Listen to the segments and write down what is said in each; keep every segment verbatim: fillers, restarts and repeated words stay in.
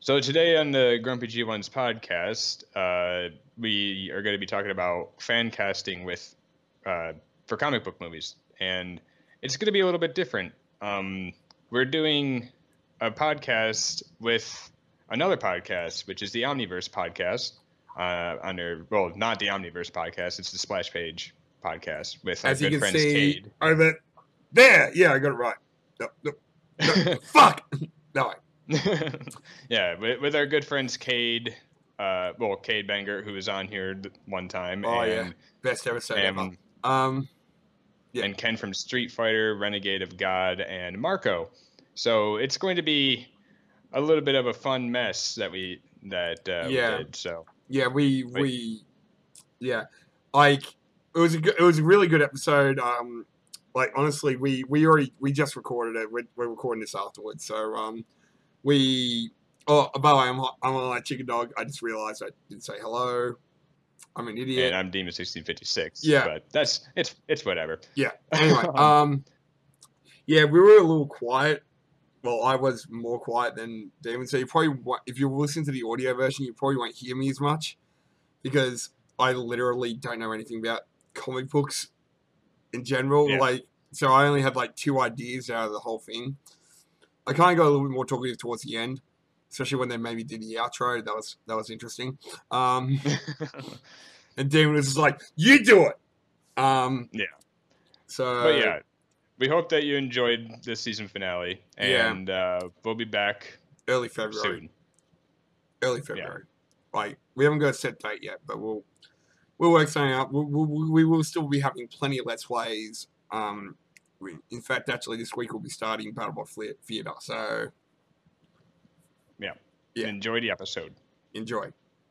So today on the Grumpy G ones podcast, uh, we are going to be talking about fan casting with uh, for comic book movies, and it's going to be a little bit different. Um, we're doing a podcast with another podcast, which is the Omniverse podcast. Uh, under well, not the Omniverse podcast; it's the Splash Page podcast with our As you good can friends see Cade. over there. Yeah, I got it right. No, no, no, fuck. No. Yeah, with, with our good friends Cade, uh, well, Cade Banger, who was on here th- one time. Oh and, yeah, best episode and, ever. Um, yeah. And Ken from Street Fighter, Renegade of God, and Marco. So it's going to be a little bit of a fun mess that we that uh, Yeah. we did. So Yeah, we Wait. we yeah, like it was a good, it was a really good episode. Um, like honestly, we we already we just recorded it. We're, we're recording this afterwards, so um, we oh by the way, I'm I'm on like Chicken Dog. I just realized I didn't say hello. I'm an idiot. and I'm Demon sixteen fifty-six. Yeah. but that's it's it's whatever. Yeah. Anyway, um, yeah, we were a little quiet. Well, I was more quiet than Damon, so you probably wa- if you listen to the audio version, you probably won't hear me as much because I literally don't know anything about comic books in general. Yeah. Like, so I only had like two ideas out of the whole thing. I kind of got a little bit more talkative towards the end, especially when they maybe did the outro. That was that was interesting. Um, and Damon was just like, "You do it." Um, Yeah. So, But yeah, we hope that you enjoyed this season finale, Yeah. and uh, we'll be back early February. soon. Early February. Like, we haven't got a set date yet, but we'll we'll work something out. We'll, we'll, we will still be having plenty of Let's Plays. Um, we, in fact, actually, this week we'll be starting Battlebot Fle- Theatre. So, Yeah. Yeah. Enjoy the episode. enjoy.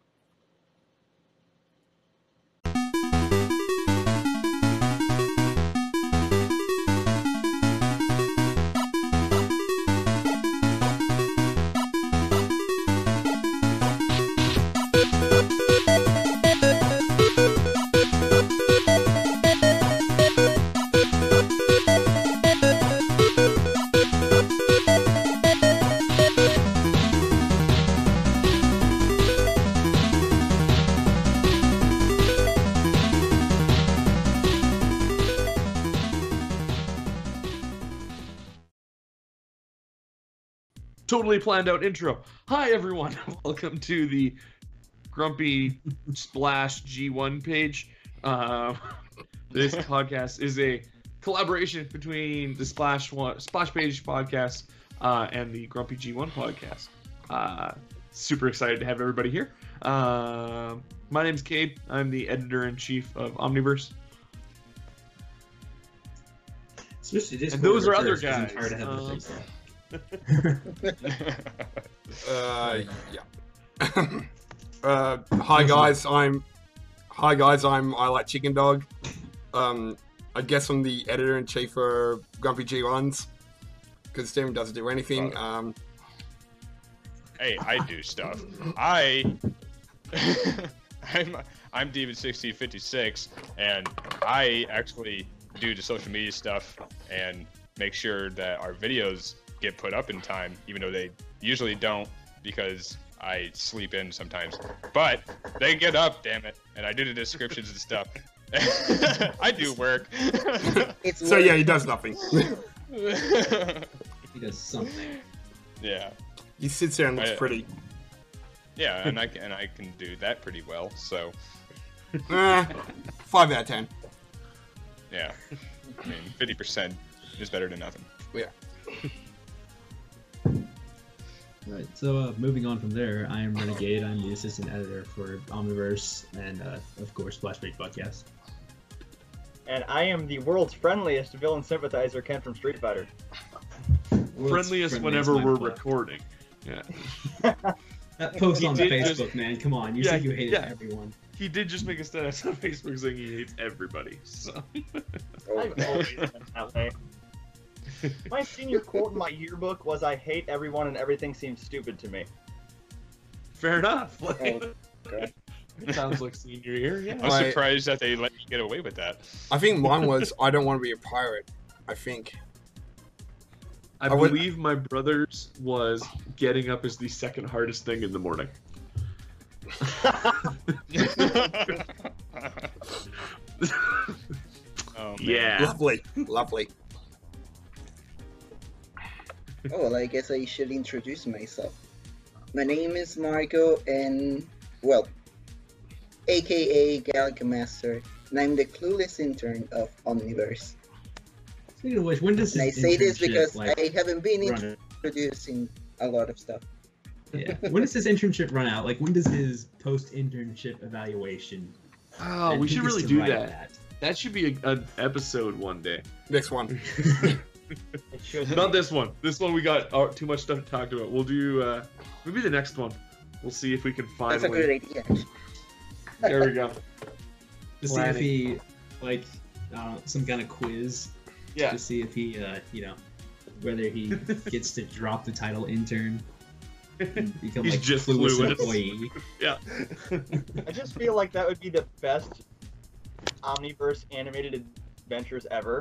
Totally planned out intro. Hi everyone, welcome to the Grumpy Splash G one page. Uh, this podcast is a collaboration between the Splash one, Splash Page podcast uh, and the Grumpy G one podcast. Uh, super excited to have everybody here. Uh, my name's Cade. I'm the editor-in-chief of Omniverse. And those are other guys. Um, Uh, yeah. uh, hi guys, I'm. Hi guys, I'm. I like Chicken Dog. Um, I guess I'm the editor in chief for Grumpy G ones because Steven doesn't do anything. Um, Hey, I do stuff. I, I'm I'm Demon sixteen fifty-six, and I actually do the social media stuff and make sure that our videos get put up in time, even though they usually don't because I sleep in sometimes. But they get up, damn it, and I do the descriptions and stuff. I do work. It's so yeah, he does nothing. He does something. Yeah. He sits there and looks I- pretty. Yeah, and I can, and I can do that pretty well. So Eh, five out of ten. yeah, I mean, fifty percent is better than nothing. Yeah. Right. So uh, moving on from there, I am Renegade. I'm the assistant editor for Omniverse and, uh, of course, Splash Page podcast. And I am the world's friendliest villain sympathizer, Ken from Street Fighter. friendliest whenever we're recording. Yeah. That post He on did Facebook, just- man. Come on. You Yeah, said you hated yeah. everyone. He did just make a status on Facebook saying he hates everybody. So I've always been that way. My senior quote in my yearbook was, "I hate everyone and everything seems stupid to me." fair enough. Like, Okay. it sounds like senior year. Yeah. I was I- surprised that they let you get away with that. I think mine was I don't want to be a pirate. I think. I I, I would- believe my brother's was getting up is the second hardest thing in the morning. Oh, man. Yeah. Lovely, lovely. Oh, well, I guess I should introduce myself. My name is Marco, and, well, aka Gallica Master, and I'm the clueless intern of Omniverse. Speaking of which, when does And I his say this internship, because like, I haven't been run introducing a lot of stuff. Yeah. When does his internship run out? Like, when does his post-internship evaluation? Oh, and we who should gets really to do write that. That should be a, an episode one day. Next one. It should Not be. this one. This one we got uh, too much stuff to talk about. We'll do uh, maybe the next one. We'll see if we can That's a finally. good idea. There we go. To see if he, like, uh, some kind of quiz Yeah. to see if he, uh, you know, whether he gets to drop the title intern and become He's like just clueless clueless. employee. Yeah. I just feel like that would be the best Omniverse animated adventures ever.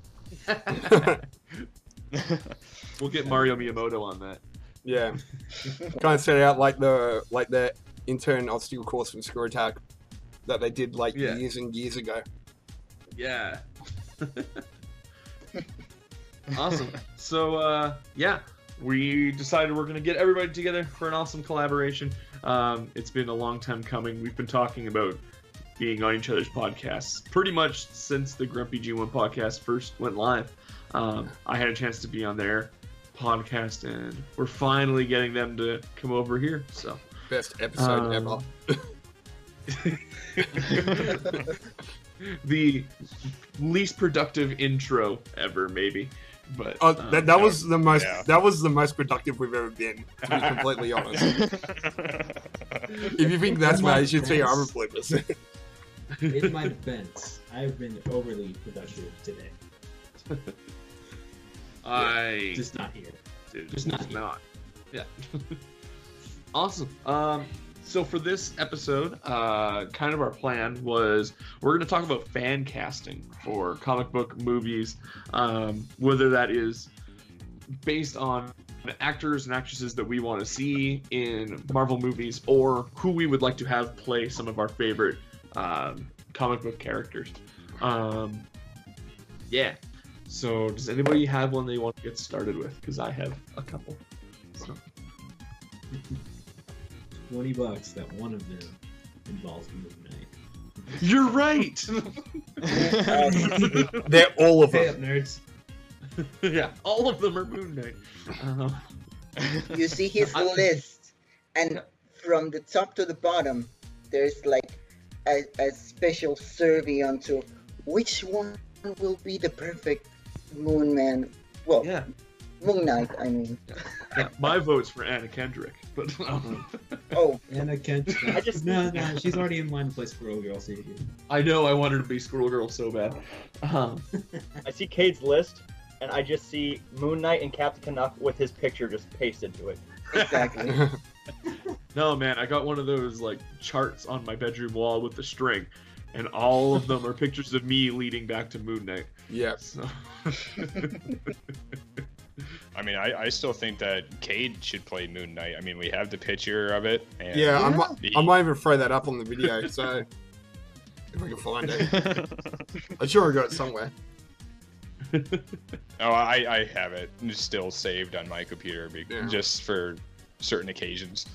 We'll get Mario Miyamoto on that. Yeah. Kind of set out like the like the intern obstacle course from Screw Attack that they did like Yeah. years and years ago. Yeah. Awesome. So uh, yeah, we decided we're gonna get everybody together for an awesome collaboration. Um, it's been a long time coming. We've been talking about being on each other's podcasts pretty much since the Grumpy G one podcast first went live. Um, I had a chance to be on their podcast, and we're finally getting them to come over here. So Best episode Um, ever. the least productive intro ever, maybe. But Oh, um, that, that was the most yeah. that was the most productive we've ever been, to be completely honest. If you think that's bad, you should see our other bloopers. In my defense, I've been overly productive today. I Just not here. Dude, Just just not not. Yeah. Awesome. Um, so for this episode, uh, kind of our plan was we're going to talk about fan casting for comic book movies, um, whether that is based on actors and actresses that we want to see in Marvel movies, or who we would like to have play some of our favorite um, comic book characters. Um, yeah. So does anybody have one they want to get started with? Because I have a couple. So. Twenty bucks that one of them involves Moon Knight. You're right. They're all of Pay them. up, nerds. Yeah, all of them are Moon Knight. Uh, You see his I- list, and from the top to the bottom, there's like a, a special survey onto which one will be the perfect Moon Man. Well, yeah, Moon Knight, I mean. yeah. My vote's for Anna Kendrick, but um, Oh, Anna Kent. I just- no, no, she's already in line to play Squirrel Girl. So you I know I wanted to be Squirrel Girl so bad. Um, I see Cade's list, and I just see Moon Knight and Captain Canuck with his picture just pasted to it. exactly. no, man, I got one of those like charts on my bedroom wall with the string, and all of them are pictures of me leading back to Moon Knight. Yeah. So. I mean, I, I still think that Cade should play Moon Knight. I mean, we have the picture of it. And Yeah, I Yeah. might, I might even throw that up on the video, so if I can find it. I'm sure I got it somewhere. oh, I, I have it still saved on my computer be- Yeah. just for certain occasions.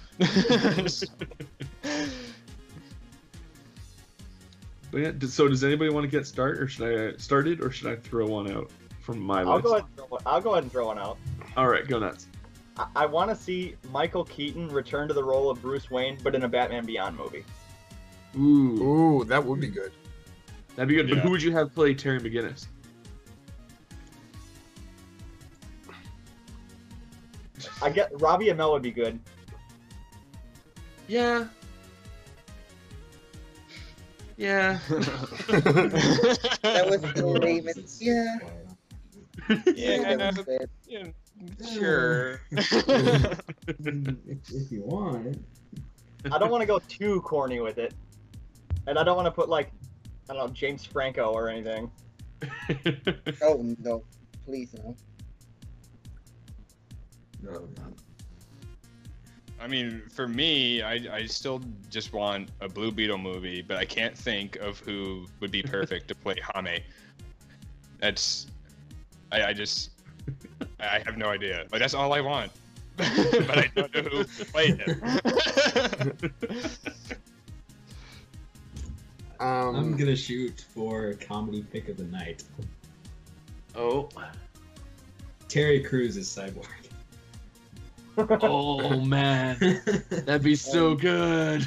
But yeah, d- so does anybody want to get started, or should I started, or should I throw one out from my I'll list? go ahead. And throw one, I'll go ahead and throw one out. All right, go nuts. I, I want to see Michael Keaton return to the role of Bruce Wayne, but in a Batman Beyond movie. Ooh, Ooh, that would be good. that'd be good. But Yeah. who would you have play Terry McGinnis? I get Robbie Amell would be good. Yeah. Yeah. That was the lamest. Yeah. Yeah, that was it. yeah, sure. if, if you want. I don't want to go too corny with it, and I don't want to put like, I don't know, James Franco or anything. Oh no, please no. No. I mean, for me, I, I still just want a Blue Beetle movie, but I can't think of who would be perfect to play Hame. That's, I, I just, I have no idea. Like, that's all I want. But I don't know who played him. Um, I'm gonna shoot for comedy pick of the night. Oh. Terry Crews is Cyborg. Oh man, that'd be so good.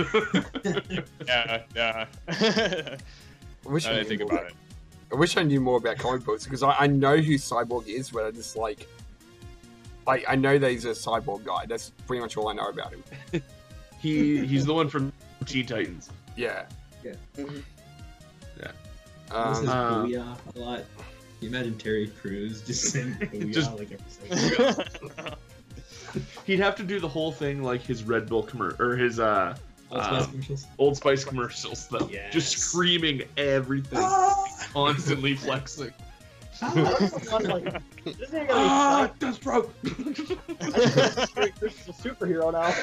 Yeah, yeah. I wish I I, didn't think knew about more. it. I wish I knew more about comic books because I, I know who Cyborg is, but I just like, like I know that he's a cyborg guy. That's pretty much all I know about him. he he's the one from Teen Titans. Yeah. Mhm. This is Um, Uh, Booyah a lot. Can you imagine Terry Crews just saying Booyah Just- like every second? He'd have to do the whole thing like his Red Bull commercial or his uh Old Spice um, commercials. Old Spice commercials though. Yes. Just screaming everything, constantly flexing. Someone, like, this ain't gonna Ah, be that's bro. Chris is a superhero now.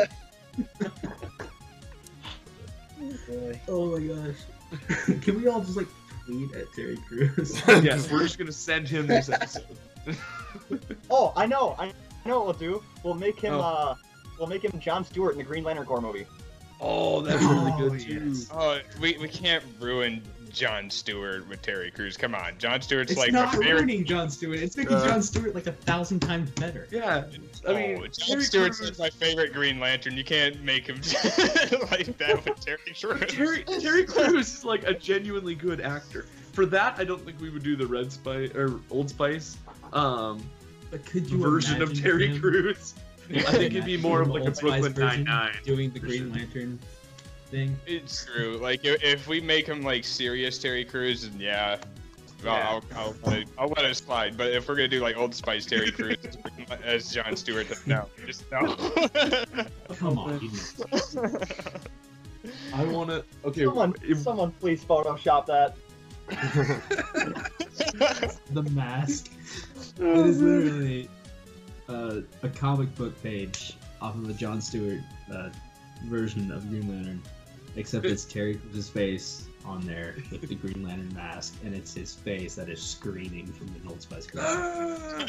Boy. Oh my gosh. Can we all just like tweet at Terry Crews? Yes, we're just gonna send him this episode. Oh, I know. I know what we'll do. We'll make him. Oh. Uh, we'll make him John Stewart in the Green Lantern Corps movie. Oh, that's really Oh, good too. yes. Oh, we, we can't ruin John Stewart with Terry Crews. Come on, John Stewart's It's like not my favorite. ruining John Stewart. It's making Uh, John Stewart like a thousand times better. Yeah, I mean, oh, John Terry Stewart's Crews- like my favorite Green Lantern. You can't make him like that with Terry Crews. Terry Terry Crews is like a genuinely good actor. For that, I don't think we would do the Red Spice or Old Spice um, But could you version of imagine Terry him- Crews. I think it'd be more of like a Old Spice Brooklyn version Nine-Nine. doing the for Green sure. Lantern thing. It's true. Like if, if we make him like serious Terry Crews, then yeah, Yeah. I'll, I'll, let it, I'll let it slide. But if we're gonna do like Old Spice Terry Crews as John Stewart, then no, just no. Come on. you know. I want to. Okay, Someone, if- someone, please Photoshop that. The Mask. It is literally uh, a comic book page off of the John Stewart uh, version of Green Lantern, except it's Terry Crews' face on there with the Green Lantern mask, and it's his face that is screaming from the Old Spice commercial.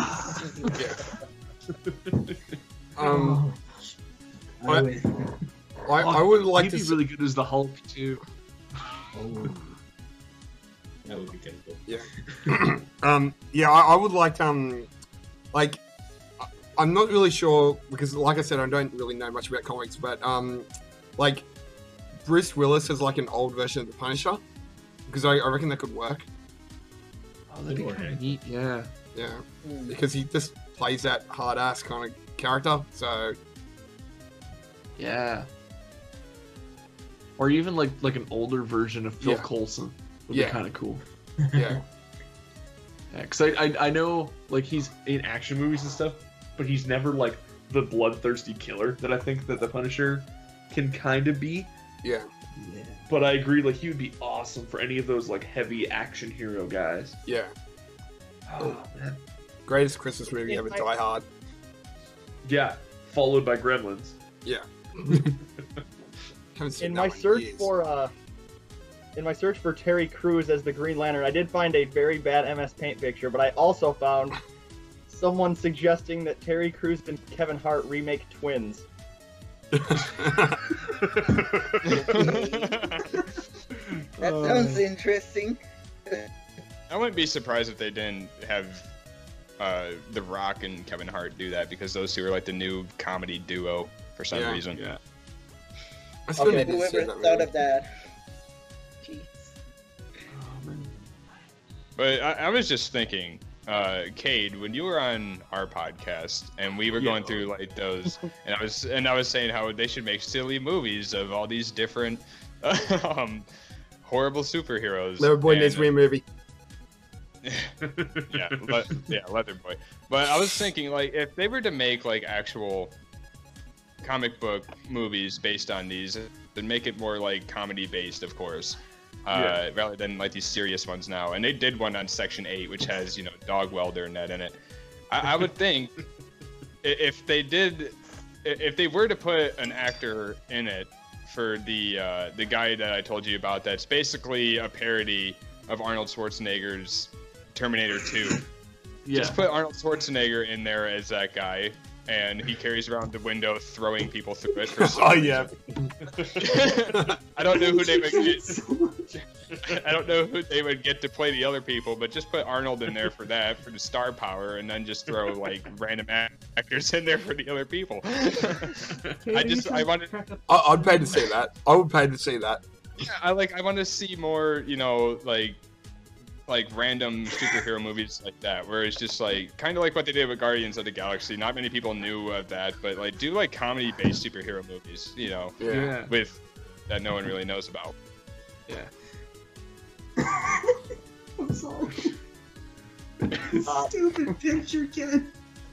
um, Oh my gosh. I I- win. I, I would like he'd to. be s- really good as the Hulk too. Oh. That would be kind of cool. um, yeah, I, I would like um, like, I- I'm not really sure because, like I said, I don't really know much about comics, but um, like, Bruce Willis is like an old version of the Punisher because I, I reckon that could work. Oh, that'd be kind of neat. Yeah. Yeah, Hmm. because he just plays that hard ass kind of character. So Yeah. Or even like like an older version of Phil Yeah. Coulson would Yeah. be kind of cool. yeah, Yeah, because I, I I know like he's in action movies and stuff, but he's never like the bloodthirsty killer that I think that the Punisher can kind of be. yeah. Yeah. But I agree, like he would be awesome for any of those like heavy action hero guys. Yeah. Oh, man. Greatest Christmas movie Yeah, ever, I- Die Hard. Yeah, followed by Gremlins. Yeah. Haven't seen In that my one in search years. for uh, in my search for Terry Crews as the Green Lantern, I did find a very bad M S Paint picture, but I also found someone suggesting that Terry Crews and Kevin Hart remake Twins. That Oh. sounds interesting. I wouldn't be surprised if they didn't have uh, The Rock and Kevin Hart do that because those two are like the new comedy duo for some Yeah. reason. Yeah. I still Okay. need to see Whoever that thought movie. of that? Jeez. Oh, man. But I, I was just thinking, uh, Cade, when you were on our podcast and we were going Yeah. through like those, and I was and I was saying how they should make silly movies of all these different um, horrible superheroes. Leather Boy and- needs to be a movie. yeah, le- yeah, Leather Boy. But I was thinking, like, if they were to make like actual comic book movies based on these, then make it more like comedy based, of course, uh, Yeah. rather than like these serious ones now. And they did one on Section Eight, which has you know Dog Welder and that in it. I, I would think if they did, if they were to put an actor in it for the uh, the guy that I told you about, that's basically a parody of Arnold Schwarzenegger's Terminator two. Yeah. Just put Arnold Schwarzenegger in there as that guy, and he carries around the window throwing people through it. For some Oh reason. yeah. I don't know who they would get. I don't know who they would get to play the other people, but just put Arnold in there for that, for the star power, and then just throw like random actors in there for the other people. I just I wanted. I, I'd pay to see that. I would pay to see that. Yeah, I like. I want to see more. You know, like. like random superhero movies like that, where it's just like kind of like what they did with Guardians of the Galaxy. Not many people knew of that, but like do like comedy-based superhero movies, you know, Yeah. Yeah. with that no one really knows about. Yeah. I'm sorry. Uh, Stupid picture, Ken.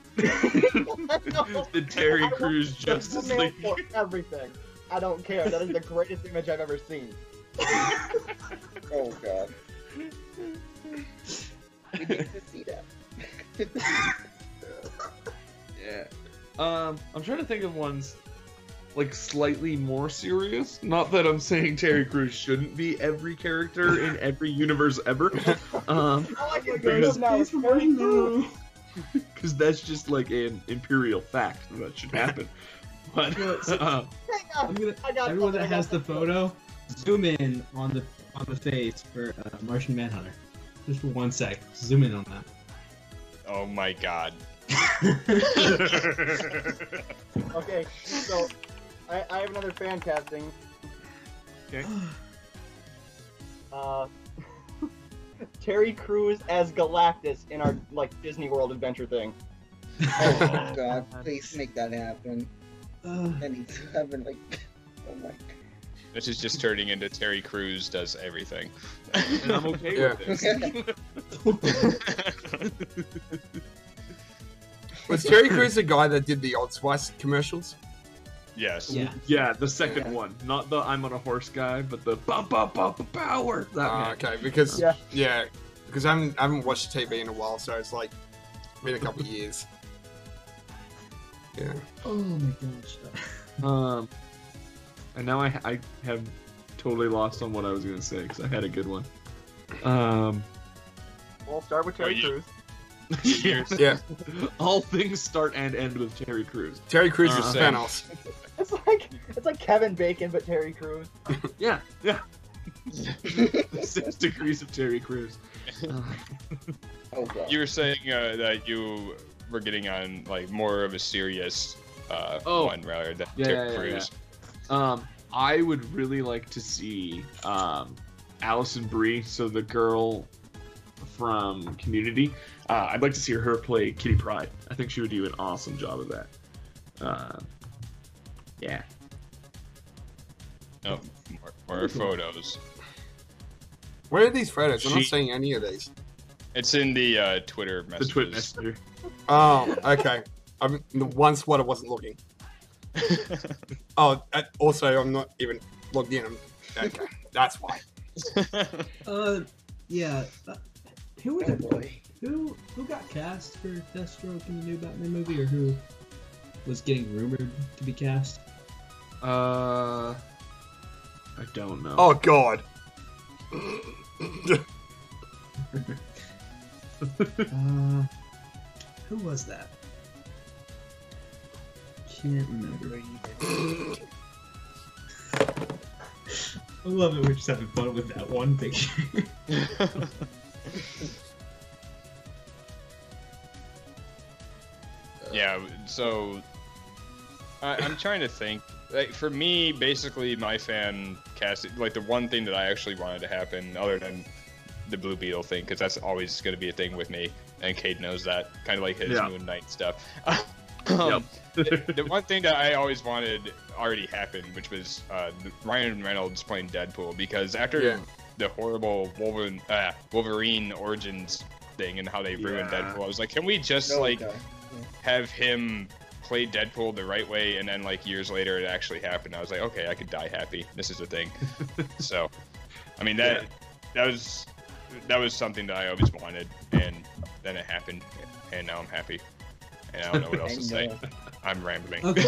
The Terry I want Crews the Justice thumbnail League. for everything. I don't care. That is the greatest image I've ever seen. Oh god. We need to see that. Yeah. Um, I'm trying to think of ones like slightly more serious. Not that I'm saying Terry Crews shouldn't be every character in every universe ever. Um, I like it Because- now. It's Terry Crews. because that's just like an imperial fact that should happen. But uh, Hang I'm on. gonna. I got Everyone that something, I has got the photo, zoom in on the on the face for uh, Martian Manhunter, just for one sec. Zoom in on that. Oh my god. Okay, so I, I have another fan casting. Okay. Uh, Terry Crews as Galactus in our like Disney World adventure thing. Oh god, please make that happen. Uh, That needs to happen, like, oh my god. This is just turning into Terry Crews does everything. and I'm okay Yeah. with this. Was Terry Crews the guy that did the Old Spice commercials? Yes. yeah. Yeah, the second Yeah. one, not the I'm on a horse guy, but the bum bum bum bum power. That Ah, man. okay, because Yeah. yeah, because I haven't, I haven't watched T V in a while, so it's like been a couple of years. Yeah. Oh my gosh. Um, and now I I have totally lost on what I was gonna say because I had a good one. Um, We'll start with Terry Oh, you- Crews. yeah. Yeah. All things start and end with Terry Crews. Terry Crews is Uh, Thanos. It's like it's like Kevin Bacon, but Terry Crews. Yeah, yeah. Six degrees of Terry Crews. Uh, Oh god. You were saying uh, that you were getting on like more of a serious uh, Oh. one rather than Yeah, Terry yeah, yeah, Crews. Um, I would really like to see um, Allison Brie, so the girl from Community. Uh, I'd like to see her play Kitty Pryde. I think she would do an awesome job of that. Uh, yeah. No, more, more photos. Where are these photos? I'm not She- seeing any of these. It's in the uh, Twitter The messages. Twit Messenger. Oh, okay. I'm the one spot I wasn't looking. Oh, uh, also I'm not even logged in. I'm, okay, that's why. Uh, yeah. Uh, who was Oh it? boy. Who who got cast for Deathstroke in the new Batman movie, or who was getting rumored to be cast? Uh, I don't know. Oh God. Uh, who was that? Can't remember. I love it. We're just having fun with that one picture. Yeah, so I, I'm trying to think. Like for me, basically, my fan cast like the one thing that I actually wanted to happen, other than the Blue Beetle thing, because that's always going to be a thing with me, and Cade knows that. Kind of like his Yeah. Moon Knight stuff. um, the, the one thing that I always wanted already happened, which was uh, Ryan Reynolds playing Deadpool, because after Yeah. the horrible Wolverine, uh, Wolverine origins thing and how they ruined Yeah. Deadpool, I was like, can we just Oh, like god. have him play Deadpool the right way, and then like years later it actually happened. I was like, okay, I could die happy. This is a thing. So, I mean that that was that was something that I always wanted, and then it happened, and now I'm happy. And I don't know what else I to say. know. I'm rambling. Okay.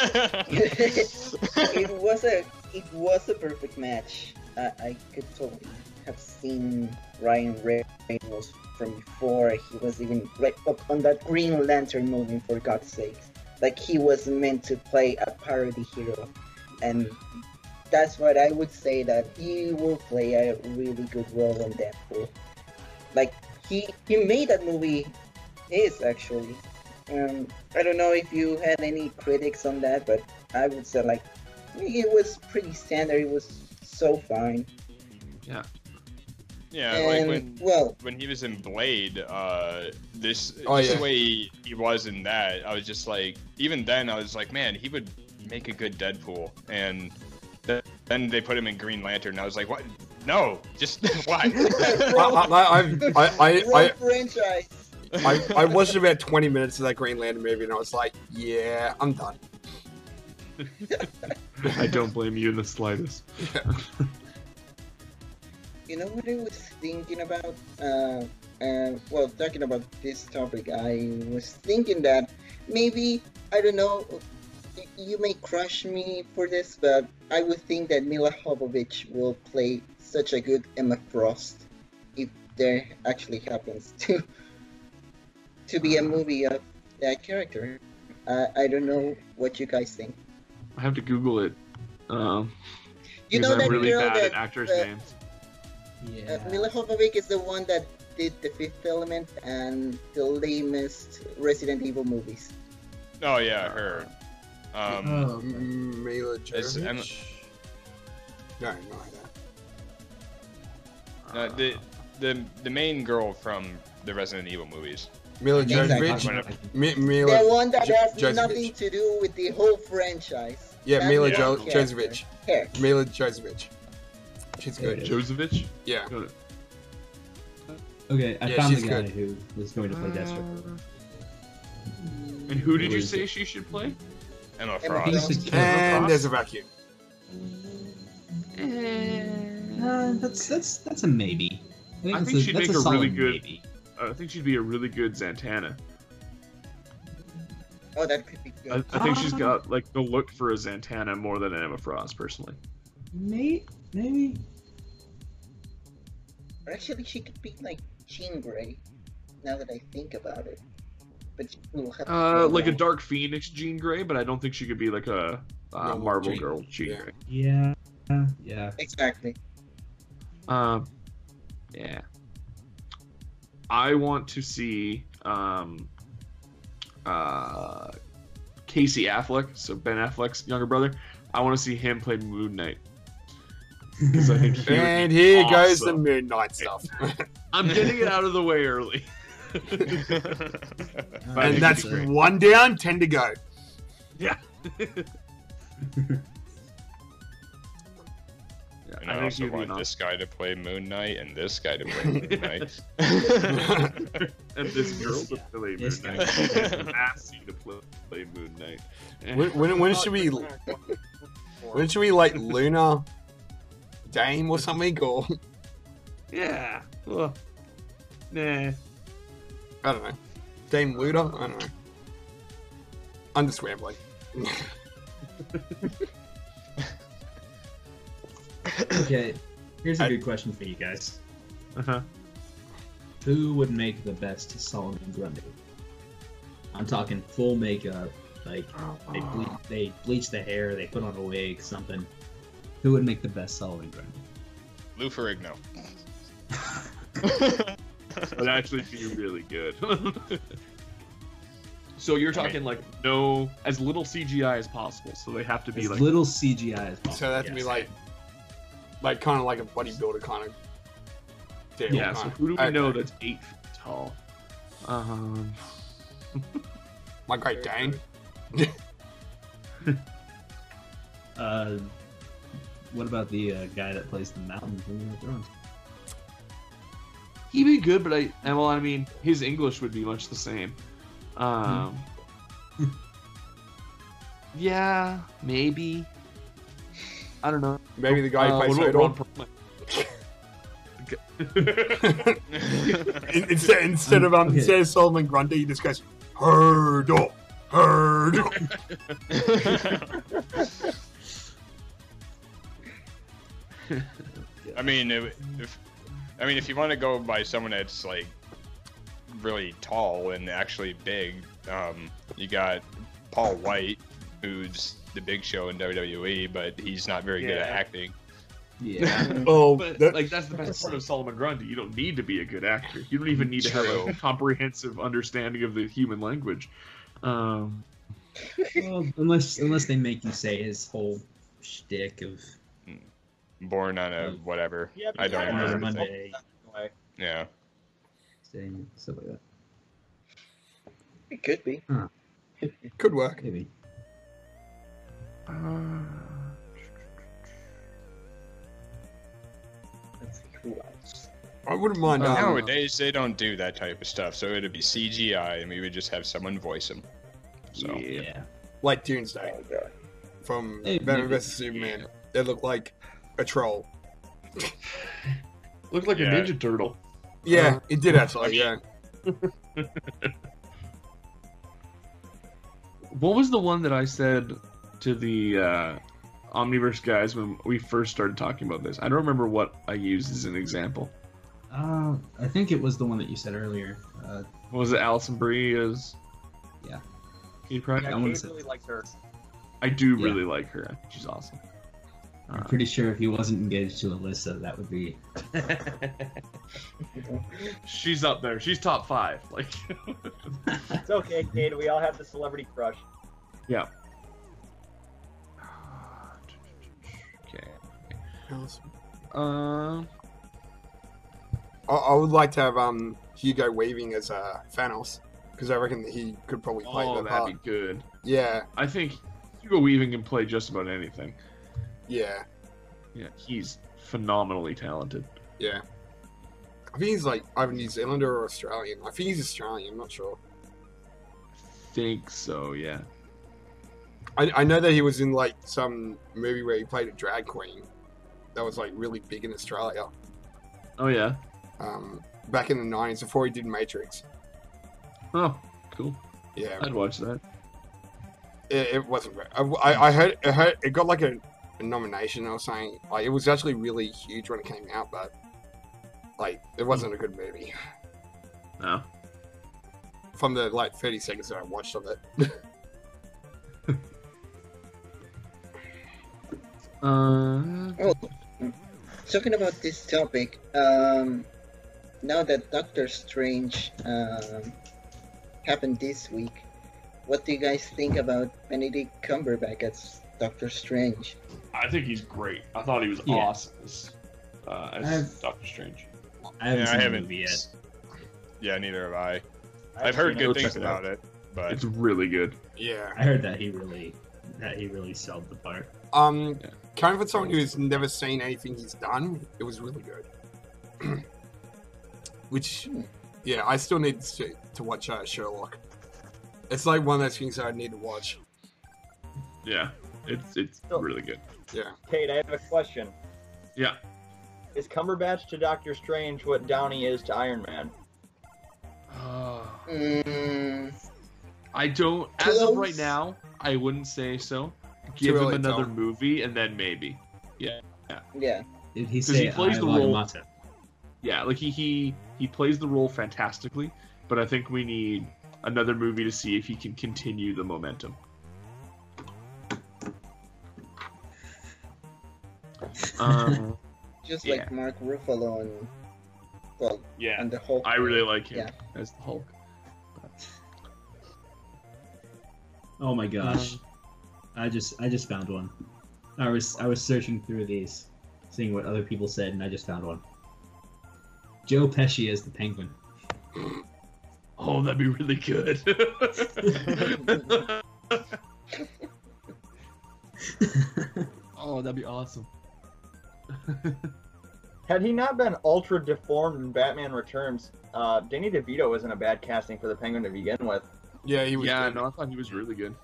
it was a it was a perfect match. Uh, I could totally have seen Ryan Reynolds from before. He was even right up on that Green Lantern movie, for God's sake. Like he was meant to play a parody hero, and that's what I would say, that he will play a really good role in Deadpool. Like he he made that movie is actually. Um, I don't know if you had any critics on that, but I would say like it was pretty standard. It was so fine. Yeah. Yeah, and, like when well, when he was in Blade, uh, this Oh, just yeah. the way he, he was in that, I was just like, even then, I was like, man, he would make a good Deadpool. And th- then they put him in Green Lantern, and I was like, what? No, just why? I, I, I've- I, I, wrong I, franchise. I, I watched about twenty minutes of that Green Lantern movie, and I was like, yeah, I'm done. I don't blame you in the slightest. You know what I was thinking about? Uh, uh, well, talking about this topic, I was thinking that maybe, I don't know, y- you may crush me for this, but I would think that Mila Jovovich will play such a good Emma Frost if there actually happens to to be a movie of that character. Uh, I don't know what you guys think. I have to Google it. Um, You because know I'm that really girl bad that at actors' uh, names. Yeah. Uh, Mila Jovovich is the one that did The Fifth Element and the lamest Resident Evil movies. Oh yeah, her. Um, Oh, okay. Mm, Mila It's Emma- Jovovich? No, no idea. uh, the the the main girl from the Resident Evil movies. Mila Exactly. Jovovich? Mi- Mila, The one that Jo- has Jovovich. nothing to do with the whole franchise. yeah, That Mila Yeah. jo- character. Jovovich. Here. Mila Jovovich. She's There good. it is. Josevich? Yeah. Got it. Okay, I Yeah, found the she's guy good. who was going to play Deathstroke. And who did Who you is say it? she should play? Emma Emma Frost. Frost. And there's a vacuum. Uh, that's that's that's a maybe. I I that's think she'd that's make a really solid good- maybe. I think she'd be a really good Zantana. Oh, that could be I, good. I think she's Ah. got like the look for a Zantana more than an Emma Frost, personally. May, maybe. Or actually, she could be like Jean Grey. Now that I think about it, but she will have to Uh, grow like a up. Dark Phoenix Jean Grey, but I don't think she could be like a uh, Normal Marvel Jean- girl Jean yeah. Grey. Yeah. Yeah. Exactly. Um, yeah. I want to see um, uh, Casey Affleck, so Ben Affleck's younger brother. I want to see him play Moon Knight. Because I think he would be And here goes the awesome. Moon Knight stuff. I'm getting it out of the way early. I and think that's it'd be great. one down, ten to go. Yeah. And I I think also he'd be want an this guy to play Moon Knight and this guy to play Moon Knight. awesome- and this girl to play Moon This Knight. guy. And Massey to play, play Moon Knight. When, when, when should we? When should we like Luna, Dame or something? Or Yeah. Well, nah. I don't know. Dame Luda? I don't know. I'm just rambling. Okay, here's a I- good question for you guys. Uh-huh. Who would make the best Solomon Grundy? I'm talking full makeup, like they ble- they bleach the hair, they put on a wig, something. Who would make the best Solomon Grundy? Lou Ferrigno. Would actually be really good. So you're I mean- talking like no, as little C G I as possible. So they have to be As like little C G I as possible. So that'd be yes. like, like kind of like a bodybuilder kind of deal. yeah. So kind of. who do we Okay. know that's eight feet tall? Um, My Great Dane. Uh, what about the uh, guy that plays the mountain in Game of Thrones? he'd be good, but I and well, I mean, his English would be much the same. Um, yeah, maybe. I don't know. Maybe the guy Uh, who what plays about Hodor. Ron Perlman? In- instead, instead of um, Okay. instead of Solomon Grundy, he just goes, Herd up, herd up. I mean, if, if I mean, if you want to go by someone that's like really tall and actually big, um, you got Paul White, who's the Big Show in W W E, but he's not very good at Yeah. acting. Yeah. Oh, But that- like that's the best part of Solomon Grundy. You don't need to be a good actor. You don't even need to have True. a comprehensive understanding of the human language. Um, Well, unless unless they make you say his whole shtick of Born on a whatever. Yeah, but I don't yeah, Born on a remember. Monday, Anyway. Yeah. saying stuff like that. It could be. could work. Maybe. Let's see who else. I wouldn't mind. Uh, Um, Nowadays, they don't do that type of stuff, so it'd be C G I, and we would just have someone voice him. So. yeah. Yeah. like Doomsday Oh god. from Hey, Batman maybe- versus Superman. They look like a troll. Looked like Yeah. a Ninja Turtle. Yeah, Uh, it did actually. Yeah. What was the one that I said to the uh, Omniverse guys when we first started talking about this? I don't remember what I used as an example. Uh, I think it was the one that you said earlier. Uh, What was it Alison Brie as? Yeah. Kitty Pryde? Yeah, I wanna Kate say- really likes her. I do Yeah. really like her. I think she's awesome. I'm Uh, pretty sure if he wasn't engaged to Alyssa, that would be. she's up there. She's top five. Like, It's okay, Kate. We all have the celebrity crush. yeah. Okay. Uh, I, I would like to have um Hugo Weaving as uh, Thanos because I reckon that he could probably play oh, the that'd part. be good. Yeah, I think Hugo Weaving can play just about anything. yeah, Yeah, he's phenomenally talented. yeah. I think he's like either New Zealander or Australian. I think he's Australian. I'm not sure. Think so, yeah. I, I know that he was in like some movie where he played a drag queen that was like really big in Australia Oh yeah. um, back in the nineties before he did Matrix. Oh, cool. Yeah, I'd watch that. it, it wasn't. Great. I, I, I heard, I heard it got like a, a nomination or something. Like it was actually really huge when it came out, but like it wasn't a good movie. No. From the like thirty seconds that I watched of it. Uh, Oh, talking about this topic, um, now that Doctor Strange um, happened this week, what do you guys think about Benedict Cumberbatch as Doctor Strange? I think he's great. I thought he was Yeah. awesome as, uh, as I've- Doctor Strange. I haven't Yeah, seen I the haven't. movie yet. Yeah, neither have I. I I've heard haven't Go good check things it out. about it, but It's really good. Yeah. I heard that he really, that he really sold the part. Um, Yeah. kind of for someone who's never seen anything he's done, it was really good. Which, yeah, I still need to, to watch uh, Sherlock. It's like one of those things that I need to watch. Yeah, it's it's So- really good. Yeah. Kate, I have a question. Yeah. Is Cumberbatch to Doctor Strange what Downey is to Iron Man? Mm, I don't. As of right Close. now, I wouldn't say so. Give him early to another tell. movie, and then maybe. yeah. Did he 'Cause say he plays I, the role- Wagamata? Yeah, like he he he plays the role fantastically, but I think we need another movie to see if he can continue the momentum. Um, Just Yeah. like Mark Ruffalo and, well, yeah, and the Hulk. I really like him Yeah. as the Hulk. Oh my gosh, I just I just found one. I was I was searching through these, seeing what other people said, and I just found one. Joe Pesci as the Penguin. Oh, that'd be really good. Oh, that'd be awesome. Had he not been ultra deformed in Batman Returns, uh, Danny DeVito isn't a bad casting for the Penguin to begin with. Yeah, he was Yeah, good. no, I thought he was really good.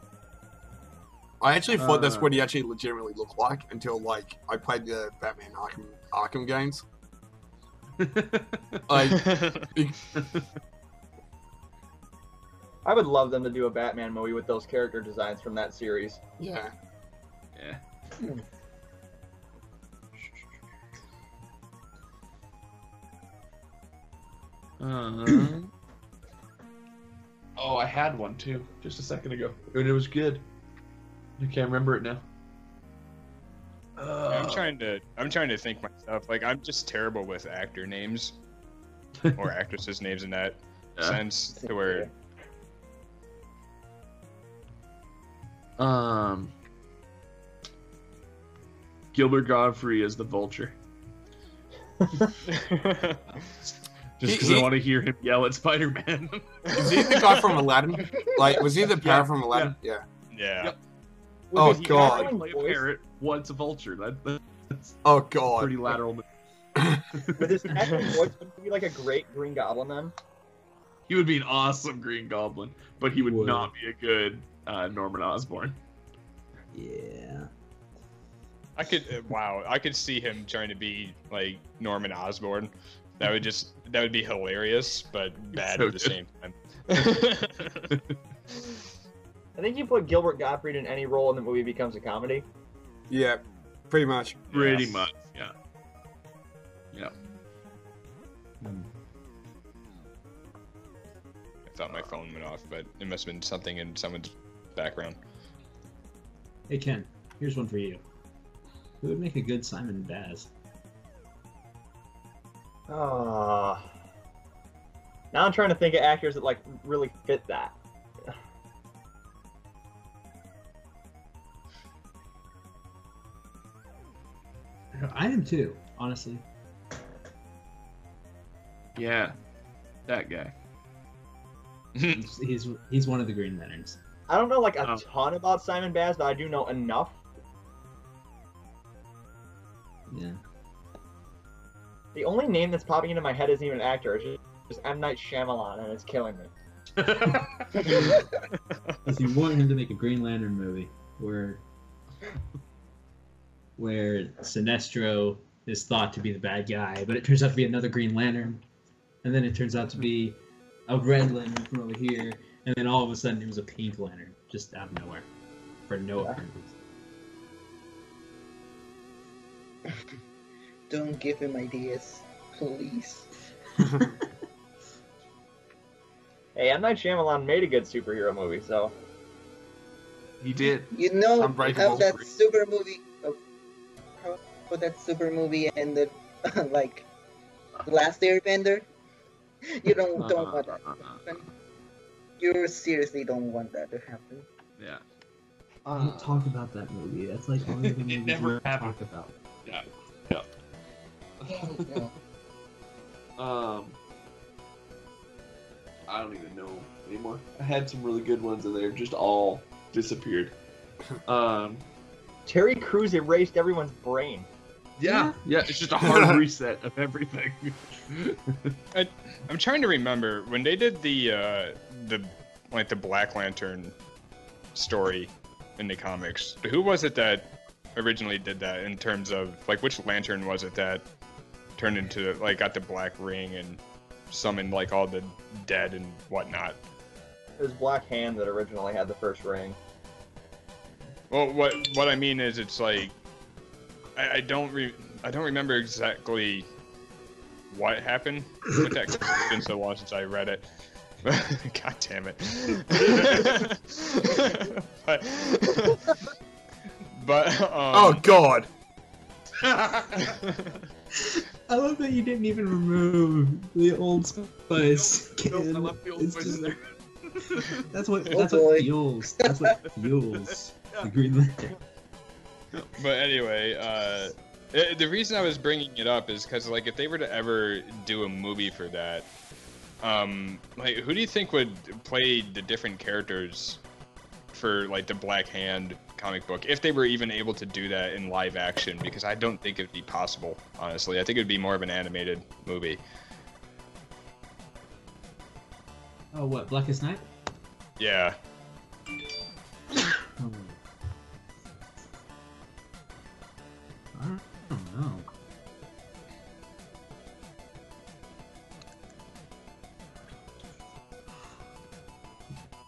I actually thought that's Uh, what he actually legitimately looked like until, like, I played the Batman Arkham, Arkham games. Like, I would love them to do a Batman movie with those character designs from that series. Yeah. Yeah. Uh, oh, I had one too, just a second ago, and it was good. I can't remember it now. Uh, I'm trying to I'm trying to think myself. Like I'm just terrible with actor names or actresses' names in that Yeah. sense. To where Um, Gilbert Godfrey as the Vulture. Just because He- I want to hear him yell at Spider-Man. Is he the guy from Aladdin? Like, was he the parrot Yeah, from Aladdin? Yeah. yeah. Yep. Oh, Was his God. battling Play a voice- parrot, once a vulture. That, that's Oh a god. pretty lateral. With his acting voice, would he be like a great Green Goblin then? He would be an awesome Green Goblin, but he would Would. not be a good uh, Norman Osborn. Yeah. I could uh, wow, I could see him trying to be like Norman Osborn. That would just that would be hilarious, but bad so at the good. same time. I think you put Gilbert Gottfried in any role in the movie becomes a comedy. Yeah, pretty much. Pretty Yeah. much, yeah. Yeah. I thought my phone went off, but it must have been something in someone's background. Hey Ken, here's one for you. Who would make a good Simon Baz? Ah. Now I'm trying to think of actors that like really fit that. I am too, honestly. Yeah. That guy. He's, he's he's one of the Green Lanterns. I don't know like a Oh. ton about Simon Baz, but I do know enough. Yeah. The only name that's popping into my head isn't even an actor. It's just, just M. Night Shyamalan, and it's killing me. If you want him to make a Green Lantern movie where where Sinestro is thought to be the bad guy, but it turns out to be another Green Lantern, and then it turns out to be a Red Lantern from over here, and then all of a sudden it was a Pink Lantern just out of nowhere for no Yeah. apparent reason. Don't give him ideas, please. Hey, M. Night Shyamalan made a good superhero movie, so He did. You know Unbreakable. how that super movie, uh, how, how that super movie ended, like The Last Airbender. You don't don't want that to happen. You seriously don't want that to happen. Yeah. Don't talk about that movie. That's like all the It movies never we happened. talk about. Yeah. Yeah. No. Um, I don't even know anymore. I had some really good ones, and they've just all disappeared. Um, Terry Crews erased everyone's brain. yeah, yeah, it's just a hard reset of everything. I'm trying to remember when they did the uh, the like the Black Lantern story in the comics. Who was it that originally did that in terms of like which lantern was it that turned into like got the black ring and summoned like all the dead and whatnot? It was Black Hand that originally had the first ring. Well, what what I mean is it's like I, I don't re- I don't remember exactly what happened with that. 'Cause it's been so long since I read it. God damn it. but but um, Oh god. I love that you didn't even remove the Old Spice Nope, can. I left the Old It's Spice just- in there. That's what Oh that's boy. what fuels. That's what fuels the Green Lantern. But anyway, uh, eh, the reason I was bringing it up is because, like, if they were to ever do a movie for that, um, like, who do you think would play the different characters for, like, the Black Hand comic book, if they were even able to do that in live action? Because I don't think it'd be possible, honestly. I think it'd be more of an animated movie. Oh, what? Blackest Night? Yeah. Oh. I don't know.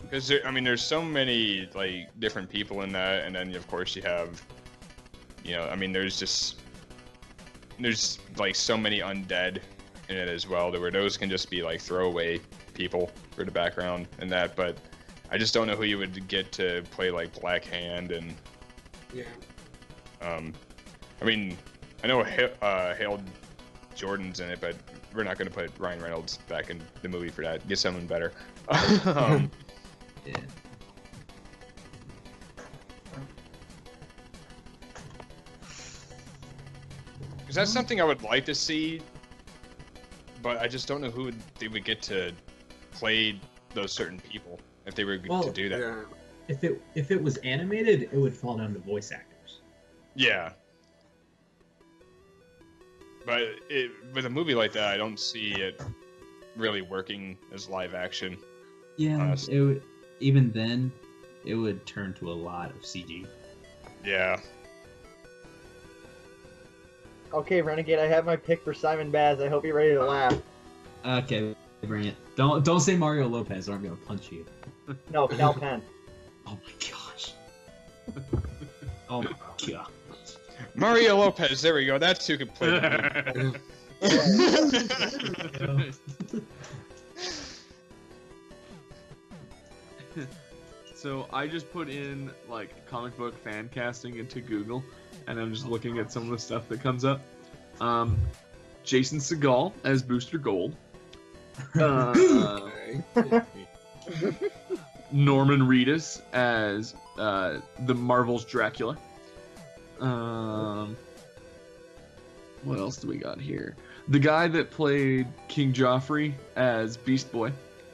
Because I mean, there's so many like different people in that, and then of course you have, you know, I mean, there's just there's like so many undead in it as well. Where those can just be like throwaway people for the background and that, but I just don't know who you would get to play like Black Hand and Yeah. um, I mean, I know Hale, uh, Hale Jordan's in it, but we're not going to put Ryan Reynolds back in the movie for that. Get someone better. um, Yeah. Because that's something I would like to see, but I just don't know who would, they would get to play those certain people if they were Well, to do that. Yeah. If it if it was animated, it would fall down to voice actors. Yeah. But it, with a movie like that, I don't see it really working as live action. Yeah. Honestly. It would, even then, it would turn to a lot of C G. Yeah. Okay, Renegade, I have my pick for Simon Baz. I hope you're ready to laugh. Okay, bring it. Don't don't say Mario Lopez, or I'm gonna punch you. No, Cal Penn. Oh my gosh. Oh my god. Mario Lopez, there we go. That's who could play that. So I just put in like comic book fan casting into Google, and I'm just looking at some of the stuff that comes up. Um, Jason Segel as Booster Gold. Uh, Okay. Norman Reedus as uh, the Marvel's Dracula. Um, what else do we got here? The guy that played King Joffrey as Beast Boy,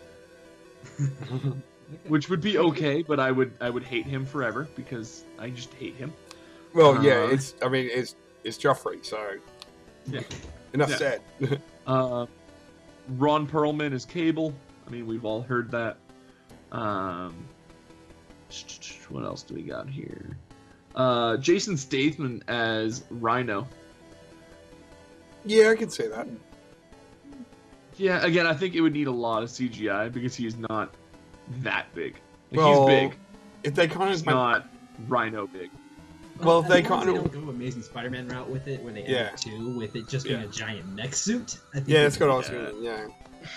which would be okay, but I would I would hate him forever because I just hate him. Well, yeah, Uh, it's. I mean, it's it's Joffrey, so Yeah. enough Yeah. said. Uh, Ron Perlman as Cable. I mean, we've all heard that. Um, what else do we got here? Uh, Jason Statham as Rhino. Yeah, I can see that. Yeah, again, I think it would need a lot of C G I because he's not that big. Like, Well, he's big. If they kind He's of not Rhino big. Well, if they as long as kinda- they don't go Amazing Spider-Man route with it, where they Yeah. end two with it just being Yeah. a giant mech suit. I think yeah, it that's what I was Yeah. thinking. Yeah.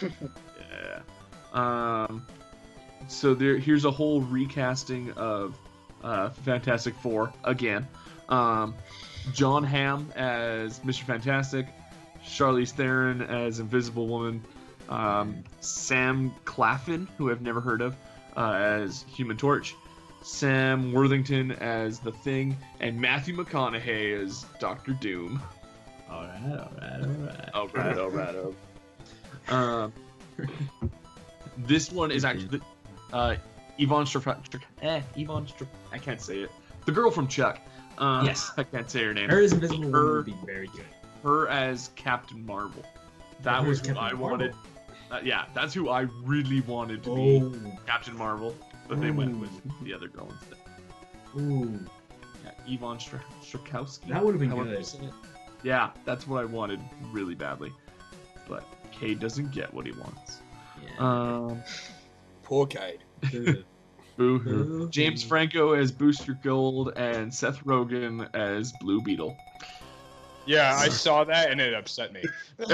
Yeah. Um. So there, here's a whole recasting of uh, Fantastic Four again. Um, John Hamm as Mister Fantastic, Charlize Theron as Invisible Woman, um, Sam Claflin, who I've never heard of, uh, as Human Torch, Sam Worthington as The Thing, and Matthew McConaughey as Doctor Doom. All right, all right, all right. All right, all right, all right. Um, this one is actually uh, Yvonne Straf. Eh, Yvonne Straf. I can't say it. The girl from Chuck. Uh, Yes. I can't say her name. Her as Invisible Woman Her- would be very good. Her as Captain Marvel. That Her was as who Captain I Marvel. wanted. Uh, yeah, that's who I really wanted to be Oh, Captain Marvel, but they went Ooh. with the other girl instead. ooh, Yeah, Yvonne Str- Strakowski. that would have been However you good. say it. Yeah, that's what I wanted really badly, but Cade doesn't get what he wants. Yeah. Um, Poor Cade. boo-hoo. Boo-hoo. James Franco as Booster Gold and Seth Rogen as Blue Beetle. Yeah, I saw that and it upset me.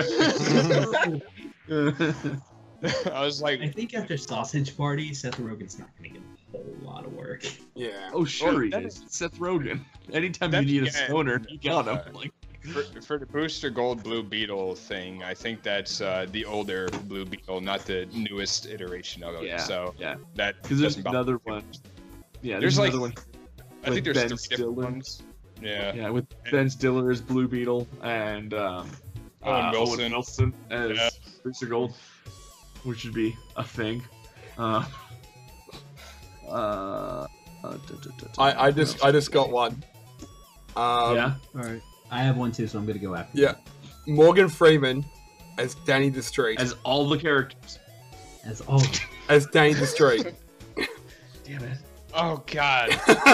I was I like, think after Sausage Party, Seth Rogen's not going to get a whole lot of work. Yeah. oh, sure Oh, he that is. It's Seth Rogen. Anytime That's- you need a yeah, stoner, you got him. uh, Like, for, for the Booster Gold Blue Beetle thing, I think that's uh, the older Blue Beetle, not the newest iteration of it. yeah, So yeah. that Because there's doesn't bother another me. one. Yeah, There's there's, like- another one. I think with there's Ben three different Stiller. ones. Yeah. Yeah, with Ben Stiller as Blue Beetle and um, Owen uh, Wilson. Owen Wilson as Yeah. Booster Gold, which would be a thing. Uh, uh, uh, da, da, da, da, I, I just I just got one. Um, yeah. All right. I have one too, so I'm going to go after. Yeah. Morgan Freeman as Danny the Street. As all the characters. As all. As Danny the Street. Damn it. Oh God.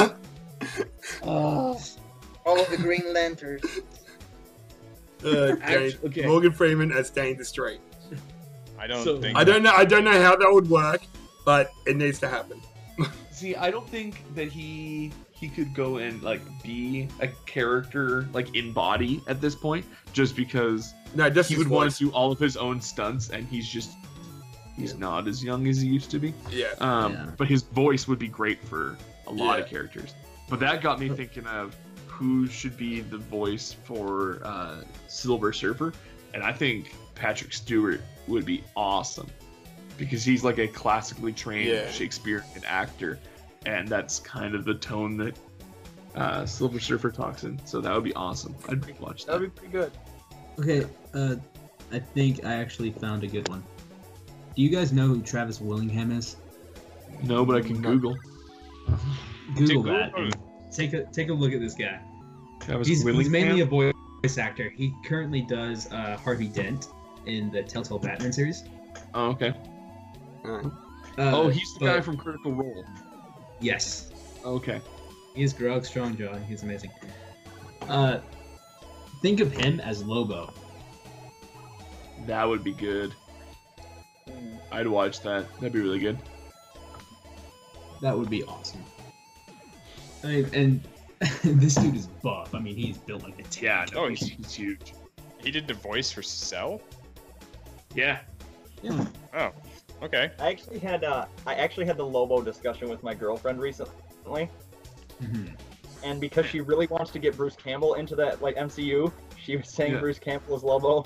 All of the Green Lanterns. Uh, Danny- okay. Morgan Freeman as Danny the Street. I don't So- think. I don't know. I don't know how that would work, but it needs to happen. See, I don't think that he he could go and like be a character like in body at this point, just because No, just he his would want voice. to do all of his own stunts, and he's just he's not as young as he used to be. Yeah. Um, Yeah. But his voice would be great for a lot Yeah. of characters. But that got me thinking of who should be the voice for uh, Silver Surfer, and I think Patrick Stewart would be awesome because he's like a classically trained Yeah. Shakespearean actor, and that's kind of the tone that uh, Silver Surfer talks in. So that would be awesome. I'd watch that. That'd be pretty good. Okay, uh, I think I actually found a good one. Do you guys know who Travis Willingham is? No, but I can Google. Google Dude, that. Google. and Take a take a look at this guy. Travis He's, he's Willingham? mainly a voice actor. He currently does uh, Harvey Dent in the Telltale Batman series. Oh, okay. Alright. Uh, oh, he's the but- guy from Critical Role. Yes, Okay. he is Grog Strongjaw, and he's amazing. Uh, think of him as Lobo. That would be good. I'd watch that. That'd be really good. That would be awesome. I mean, and this dude is buff. I mean, he's built like a tank. Yeah, no, Oh, he's, he- he's huge. He did the voice for Cell. Yeah. Yeah. Oh, okay. I actually had uh, I actually had the Lobo discussion with my girlfriend recently, Mhm. and because she really wants to get Bruce Campbell into that like M C U, she was saying Yeah. Bruce Campbell is Lobo.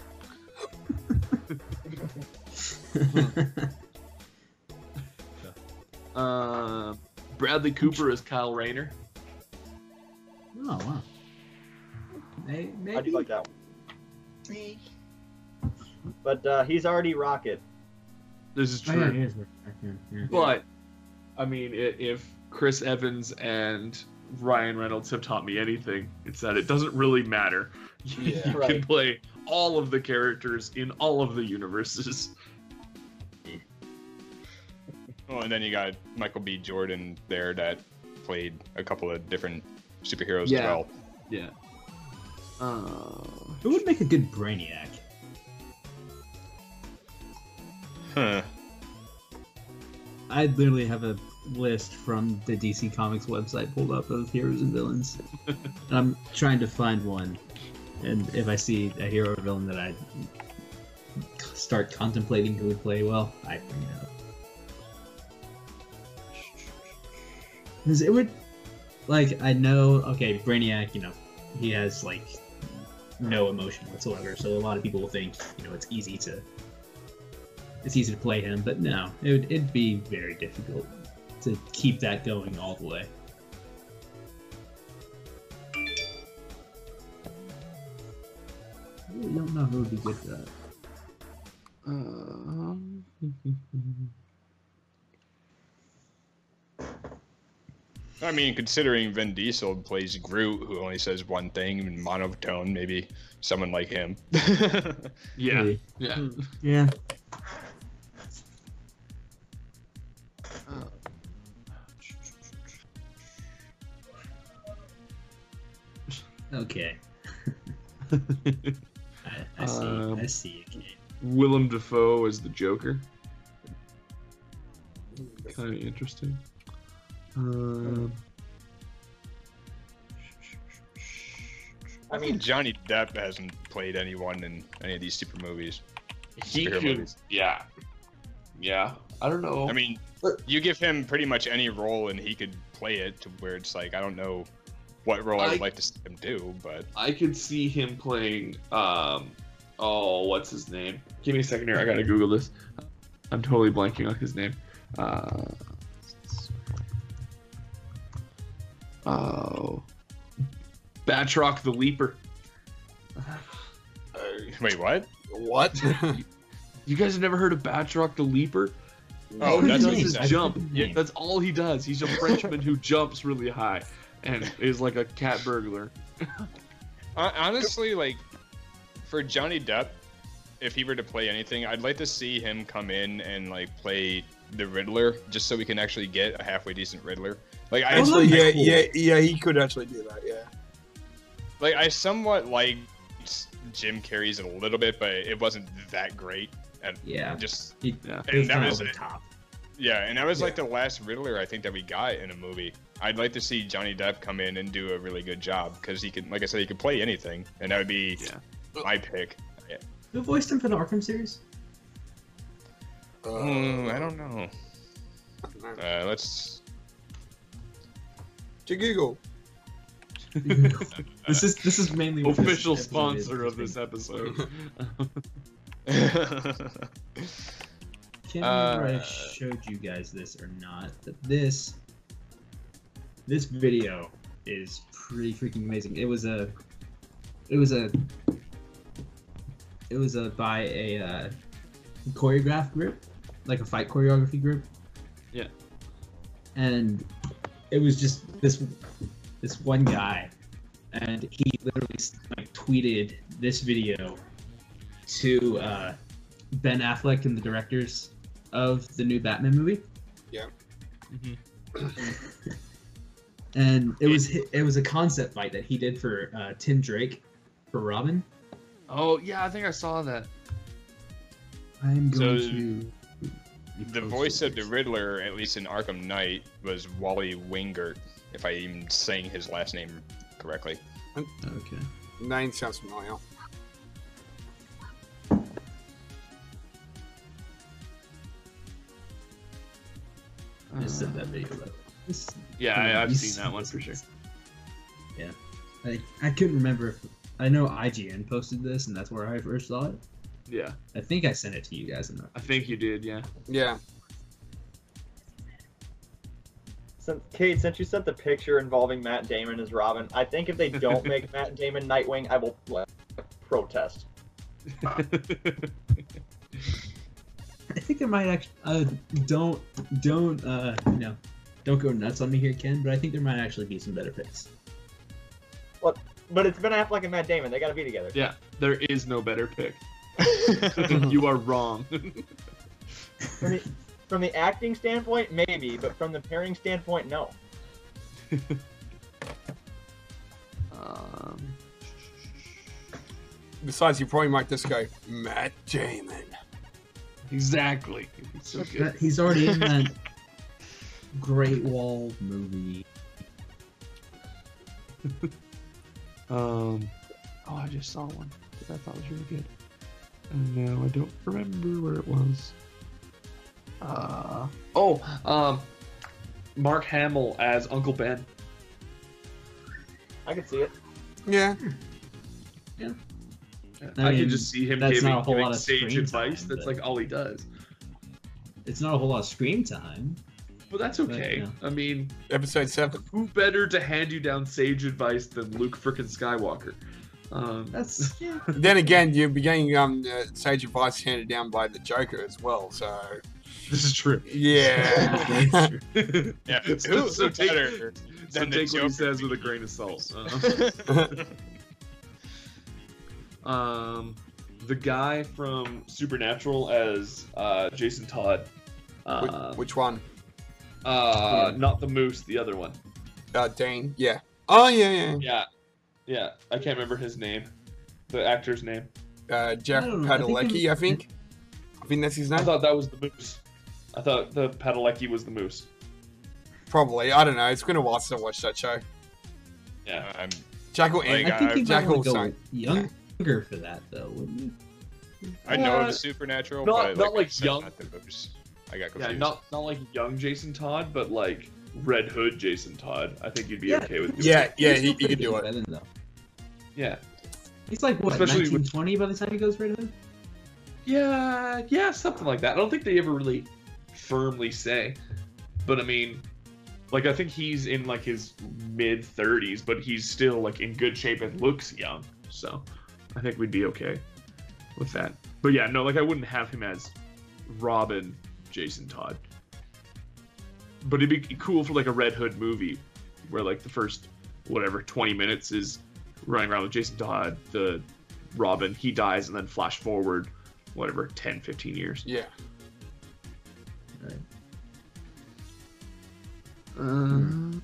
Uh, Bradley Cooper is Kyle Rayner. Oh wow. May- Maybe. I do like that one. But uh, he's already Rocket. This is Oh, yeah, true. he is. Yeah, yeah. But, I mean, i- if Chris Evans and Ryan Reynolds have taught me anything, it's that it doesn't really matter. You Yeah, can right. play all of the characters in all of the universes. Oh, and then you got Michael B. Jordan there that played a couple of different superheroes Yeah. as well. Yeah. Uh, Who would make a good Brainiac? Huh. I literally have a list from the D C Comics website pulled up of heroes and villains. And I'm trying to find one. And if I see a hero or villain that I start contemplating who would play well, I bring it up. 'Cause it would, like, I know, okay, Brainiac, you know, he has, like, no emotion whatsoever, so a lot of people will think, you know, it's easy to, it's easy to play him, but no, it would, it'd be very difficult to keep that going all the way. I really don't know who would be good for that. um, I mean, considering Vin Diesel plays Groot, who only says one thing in monotone, maybe someone like him. yeah. Maybe. Yeah. Yeah. Okay. I, I see. Um, I see. Okay. Willem Dafoe as the Joker. Kind of interesting. Um, I I mean, mean, Johnny Depp hasn't played anyone in any of these super movies. he Superhero could, movies. yeah, yeah. I don't know. I mean, you give him pretty much any role and he could play it to where it's like, I don't know what role I, would I- like to see him do, but I could see him playing. Um, oh, what's his name? Give me a second here. I gotta Google this. I'm totally blanking on his name. Uh, oh, Batroc the Leaper. wait, what? What? You guys have never heard of Batroc the Leaper? Oh, all he that's what does he is said. jump. Yeah. That's all he does. He's a Frenchman who jumps really high and is like a cat burglar. Hon- Honestly, like, for Johnny Depp, if he were to play anything, I'd like to see him come in and, like, play the Riddler, just so we can actually get a halfway decent Riddler. Like, I, Actually, that'd yeah, be cool. yeah, yeah, he could actually do that, yeah. like, I somewhat liked Jim Carrey's a little bit, but it wasn't that great. And Yeah. just, He, Yeah. he was and that kind of was over it. the top. Yeah, and that was like Yeah. the last Riddler I think that we got in a movie. I'd like to see Johnny Depp come in and do a really good job because he could, like I said, he could play anything, and that would be Yeah. my pick. Who voiced him for the Arkham series? Uh, Mm, I don't know. I don't know. Uh, let's. To Google. This is this is mainly what this Official episode is. sponsor of this episode. Can't remember Uh, if I showed you guys this or not, but this this video is pretty freaking amazing. It was a it was a it was a by a uh, choreograph group, like a fight choreography group. Yeah. And it was just this this one guy, and he literally like tweeted this video to uh, Ben Affleck and the directors of the new Batman movie. Mhm. And it was it was a concept fight that he did for uh, Tim Drake for Robin. Oh yeah, I think I saw that. I'm going So, to. The voice of the Riddler, at least in Arkham Knight, was Wally Wingert, if I even saying his last name correctly. Okay. Name sounds familiar. I just sent that video. Though. This, Yeah, Come on, I, I've you seen see that one this. for sure. Yeah. I I couldn't remember if I know I G N posted this, and that's where I first saw it. Yeah, I think I sent it to you guys. In the, I think you did. Yeah. Yeah. Since, Kate, since you sent the picture involving Matt Damon as Robin, I think if they don't make Matt Damon Nightwing, I will like, protest. I think there might actually uh, don't don't uh you know don't go nuts on me here, Ken. But I think there might actually be some better picks. But it's Ben Affleck and Matt Damon. They got to be together. Yeah, there is no better pick. You are wrong. From the, from the acting standpoint, maybe, but from the pairing standpoint, no. um, Besides, you probably might just go Matt Damon. exactly. It's so good. But he's already in that Great Wall movie. Um, oh, I just saw one that I thought was really good, and now I don't remember where it was. Uh, oh, um, Mark Hamill as Uncle Ben. I could see it. Yeah. I, I can mean, just see him that's giving, not a whole giving lot of sage screen advice. time, That's but- like all he does. It's not a whole lot of screen time. But that's okay. yeah. I mean, Episode seven. who better to hand you down sage advice than Luke frickin' Skywalker? Um, That's yeah. Then again, you're getting um uh, sage advice handed down by the Joker as well. So this is true. yeah. That's true. Yeah, So- who so take- better So than the take what he Joker? says with a grain of salt. Uh, um, the guy from Supernatural as uh, Jason Todd. which, Uh, which one? uh, Yeah. not the moose, the other one. Uh, Dean. Yeah. Oh yeah, yeah. Yeah, yeah. I can't remember his name, the actor's name. Uh, Jeff I don't know, I think Padalecki, I'm- I think. I think that's his I name. thought that was the moose. I thought the Padalecki was the moose. Probably. I don't know. It's been a while since I watched that show. Yeah. I'm, Jackal Like, and I think uh, he might Jackal want to go Sign. younger for that, though, wouldn't he? I know Uh, of Supernatural, not- but not like, I like said, young. not the moose. I got Yeah, confused. not not like young Jason Todd, but like Red Hood Jason Todd. I think you'd be Yeah. okay with. doing Yeah, it. yeah, He's he, still he pretty could do good it. by then, though. Yeah. He's like what, Especially with- nineteen twenty by the time he goes Red Hood? Yeah, yeah, something like that. I don't think they ever really firmly say, but I mean, like I think he's in like his mid thirties, but he's still like in good shape and looks young. So I think we'd be okay with that. But yeah, no, like I wouldn't have him as Robin Jason Todd. But it'd be cool for like a Red Hood movie where like the first whatever twenty minutes is running around with Jason Todd, the Robin, he dies, and then flash forward whatever ten, fifteen years. Yeah. Right. Um,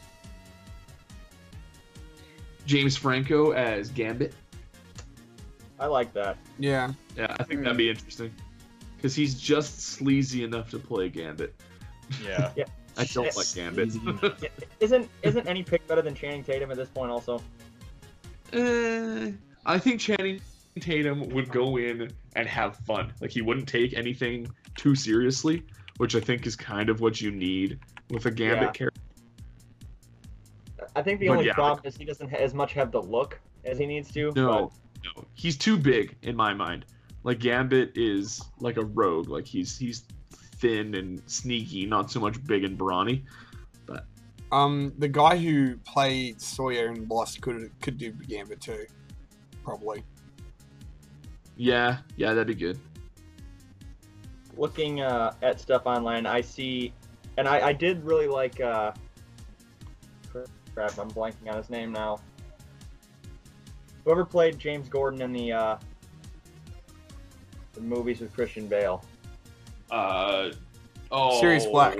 James Franco as Gambit. I like that. Yeah. Yeah, I think that'd be interesting. Because he's just sleazy enough to play Gambit. Yeah. Yeah. I don't like Gambit. Easy. Isn't isn't any pick better than Channing Tatum at this point? Also, Uh, I think Channing Tatum would go in and have fun. Like, he wouldn't take anything too seriously, which I think is kind of what you need with a Gambit Yeah. character. I think the But only yeah, problem is he doesn't ha- as much have the look as he needs to. No, no, he's too big in my mind. Like, Gambit is like a rogue. Like, he's he's thin and sneaky, not so much big and brawny. Um, the guy who played Sawyer in Lost could could do Gambit too, probably. Yeah, yeah, that'd be good. But looking uh, at stuff online, I see, and I, I did really like. Uh, crap, I'm blanking on his name now. Whoever played James Gordon in the uh, the movies with Christian Bale. Uh, oh. Sirius Black.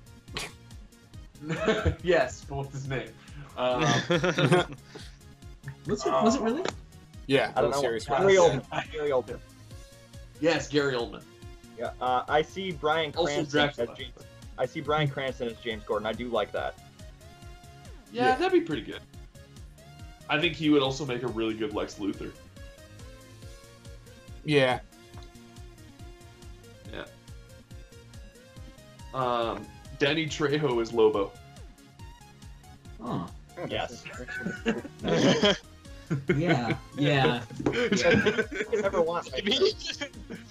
Yes, but what's his name? Um, Was it? Was it really? Yeah, I don't that was know. serious. Gary one. Oldman. Gary Oldman. yes, Gary Oldman. Yeah, uh, I see Bryan Also Cranston as Dracula. James. I see Bryan Cranston as James Gordon. I do like that. Yeah, Yeah. that'd be pretty good. I think he would also make a really good Lex Luthor. Yeah. Yeah. Um, Danny Trejo is Lobo. Oh, Oh, Yes. that's- yeah, yeah. You never want like that.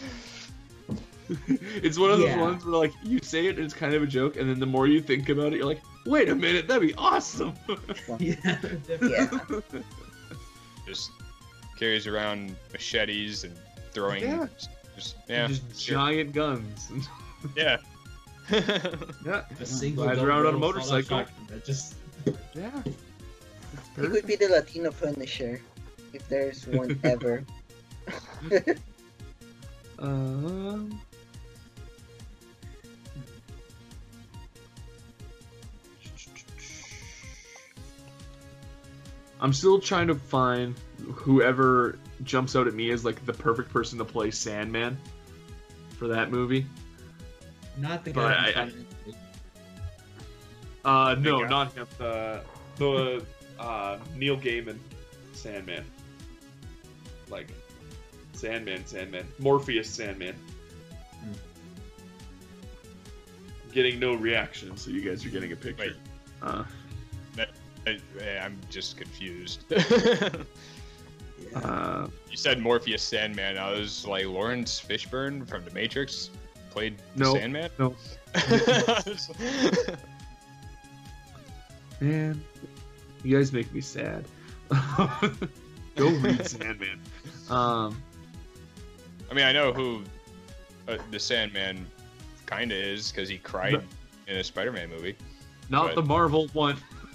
It's one of those Yeah. ones where, like, you say it and it's kind of a joke, and then the more you think about it, you're like, wait a minute, that'd be awesome. Yeah. yeah. Just carries around machetes and throwing. Yeah. Just yeah. Just giant guns. Yeah. yeah. A single Rides double around on a barrel motorcycle. sawed-off shotgun that just Yeah. He could be the Latino Punisher, if there's one ever. Um. I'm still trying to find whoever jumps out at me as like the perfect person to play Sandman for that movie. not the But guy. I- from I- Final Fantasy. Uh, no, guy. not him. The the uh, Neil Gaiman Sandman. Like Sandman, Sandman, Morpheus Sandman. Hmm. Getting no reaction, so you guys are getting a picture. Wait. Uh, I, I'm just confused. Yeah. uh, You said Morpheus Sandman. I was like Lawrence Fishburne from The Matrix played the No, Sandman. no. Man, you guys make me sad. Go read Sandman. Um, I mean, I know who uh, the Sandman kind of is because he cried No. in a Spider-Man movie. not But- the Marvel one.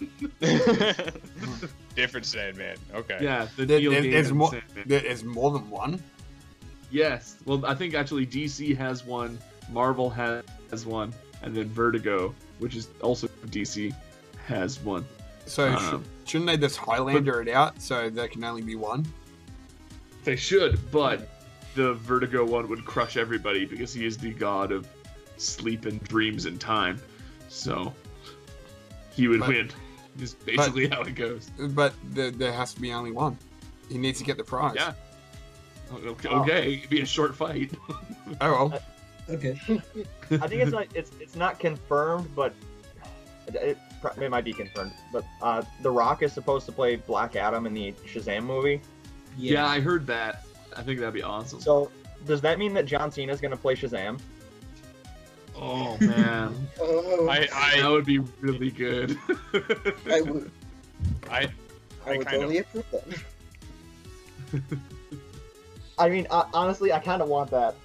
Different Sandman. Okay. Yeah, the There- Neil there- there's Gaiman more- Sandman. There is more than one. Yes. Well, I think actually D C has one, Marvel has one, and then Vertigo, which is also D C, has one. So Um, sh- shouldn't they just Highlander it out so there can only be one? They should, but the Vertigo one would crush everybody because he is the god of sleep and dreams and time. So he would But- win. Is basically how it goes. But there, there has to be only one. He needs to get the prize. Yeah. Okay, Oh. okay, it'd be a short fight. Oh well. Okay. I think it's not it's it's not confirmed, but it, it, pro- it might be confirmed. But uh, The Rock is supposed to play Black Adam in the Shazam movie. Yeah. I heard that. I think that'd be awesome. So does that mean that John Cena is going to play Shazam? Oh man, Oh, I that I would be really good. I would, I, I I would kind totally of approve that. I mean, uh, honestly, I kind of want that.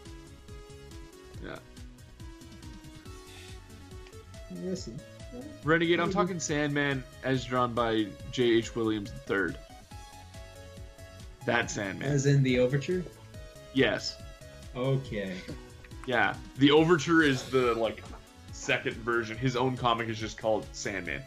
Listen. Renegade, I'm talking Sandman as drawn by J H. Williams the third. That Sandman. As in the overture. Yes. Okay. Yeah. The Overture is the like second version. His own comic is just called Sandman.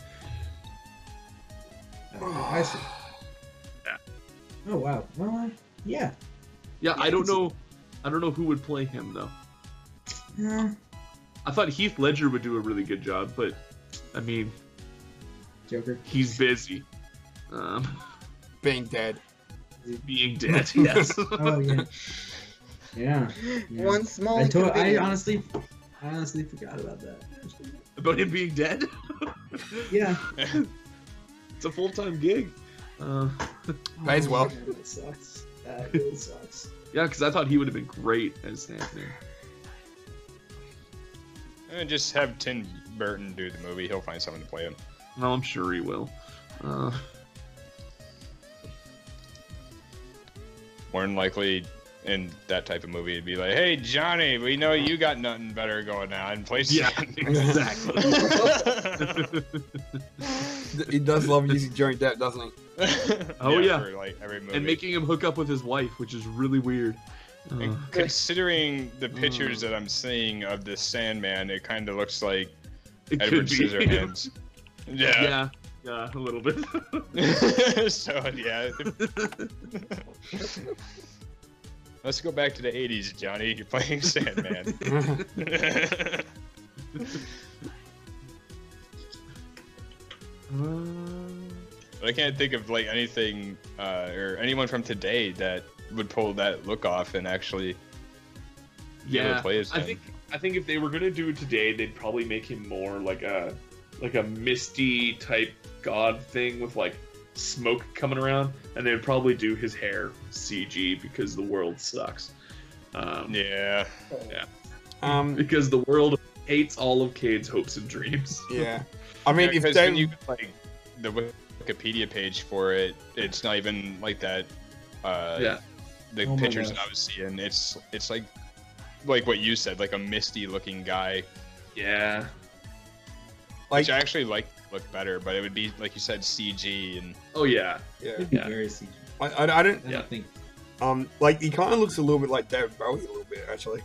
I see. Yeah. Oh wow. Well, uh, yeah. Yeah, I don't know. I don't know who would play him though. Yeah. I thought Heath Ledger would do a really good job, but I mean, Joker. he's busy. Um, Being dead. being dead. Yes. Oh yeah. Yeah. yeah. One small. I, to- I inconvenience. honestly, I honestly forgot about that. actually. About him being dead. Yeah. It's a full time gig. Uh, Pays well. Oh, that sucks. That really sucks. yeah, because I thought he would have been great as Sandman. And just have Tim Burton do the movie. He'll find someone to play him. No, I'm sure he will. Uh, More than likely, in that type of movie, it'd be like, "Hey, Johnny, we know you got nothing better going on. Play yeah, Sandman." exactly. He does love using Johnny Depp, doesn't he? Oh, yeah. For, like, every movie. And making him hook up with his wife, which is really weird. Uh, And considering the pictures that I'm seeing of the Sandman, it kind of looks like it Edward could be. Scissorhands. Yeah. yeah, yeah, a little bit. So yeah. Let's go back to the eighties, Johnny. You're playing Sandman. But I can't think of like anything uh, or anyone from today that would pull that look off and actually be able to Yeah, play as I him. think I think if they were gonna do it today, they'd probably make him more like a like a misty type god thing with like smoke coming around, and they'd probably do his hair C G because the world sucks. Um, Yeah. Um, Because the world hates all of Cade's hopes and dreams. yeah. I mean, Yeah, if 'cause they, when you like the Wikipedia page for it, it's not even like that. Uh, Yeah. The Oh my pictures that gosh. I was seeing, it's it's like like what you said, like a misty looking guy, Yeah. like, which I actually like look better, but it would be like you said C G and Oh yeah. yeah, It'd be Yeah. very C G. I, I, I don't, I Yeah. don't think. um, like he kind of looks a little bit like David Bowie, a little bit actually,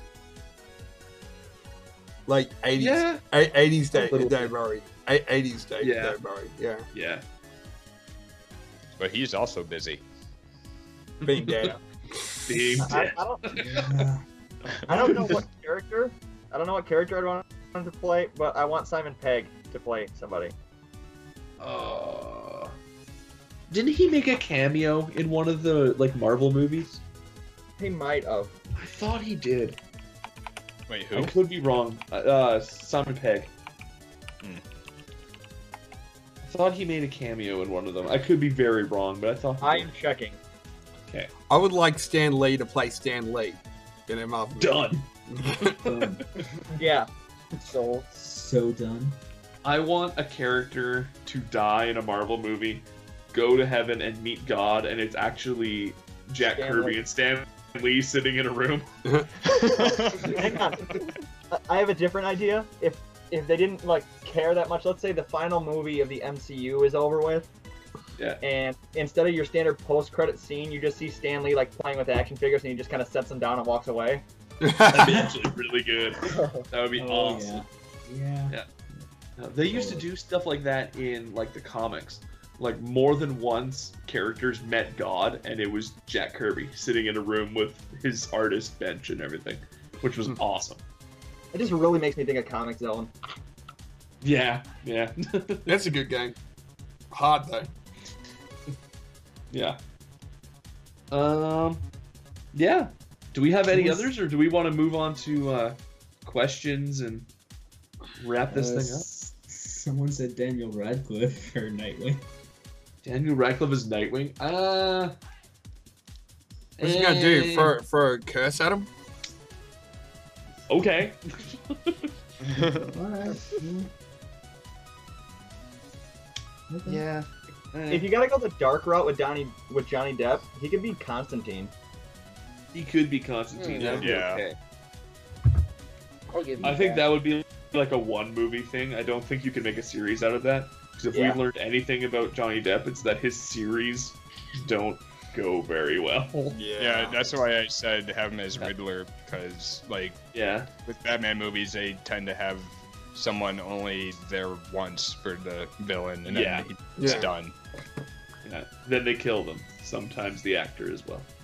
like eighties, Yeah. eighties A little David David Bowie, eighties David Yeah. David Bowie, yeah, Yeah. but he's also busy. being dead. Being I, dead. I don't. Yeah. I don't know what character. I don't know what character I'd want him to play, but I want Simon Pegg to play somebody. Uh, didn't he make a cameo in one of the like Marvel movies? He might have. I thought he did. Wait, who? I could be wrong. Uh, Uh, Simon Pegg. Hmm. I thought he made a cameo in one of them. I could be very wrong, but I thought. he I did. am checking. I would like Stan Lee to play Stan Lee in a Marvel movie. Done. Done. Yeah. So So done. I want a character to die in a Marvel movie, go to heaven and meet God, and it's actually Jack Stan Kirby Lee. and Stan Lee sitting in a room. hang on. I- I have a different idea. If if they didn't like care that much, let's say the final movie of the M C U is over with. Yeah. And instead of your standard post-credit scene, you just see Stan Lee like playing with action figures, and he just kind of sets them down and walks away. That'd be actually really good. That would be Oh, awesome. yeah. Yeah. Uh, They used to do stuff like that in like the comics. Like more than once, characters met God, and it was Jack Kirby sitting in a room with his artist bench and everything, which was awesome. It just really makes me think of Comic Zone. Yeah, yeah, That's a good game. Hard though. yeah. Um, yeah. Do we have any Yes. others, or do we want to move on to uh, questions and wrap this Uh, thing up? s- Someone said Daniel Radcliffe for Nightwing. Daniel Radcliffe is Nightwing. Uh, What's he gonna do? eh, Throw, throw a curse at him? Okay. Alright. Okay. Yeah. If you gotta go the dark route with Johnny with Johnny Depp, he could be Constantine. He could be Constantine. Hmm. That'd be Yeah. okay. I'll give you I think that would be like a one movie thing. I don't think you can make a series out of that. Because if Yeah. we've learned anything about Johnny Depp, it's that his series don't go very well. Yeah, that's why I said have him as Riddler, because like Yeah. with Batman movies, they tend to have someone only there once for the villain, and then Yeah. it's Yeah. done. Yeah. Then they kill them. Sometimes the actor as well.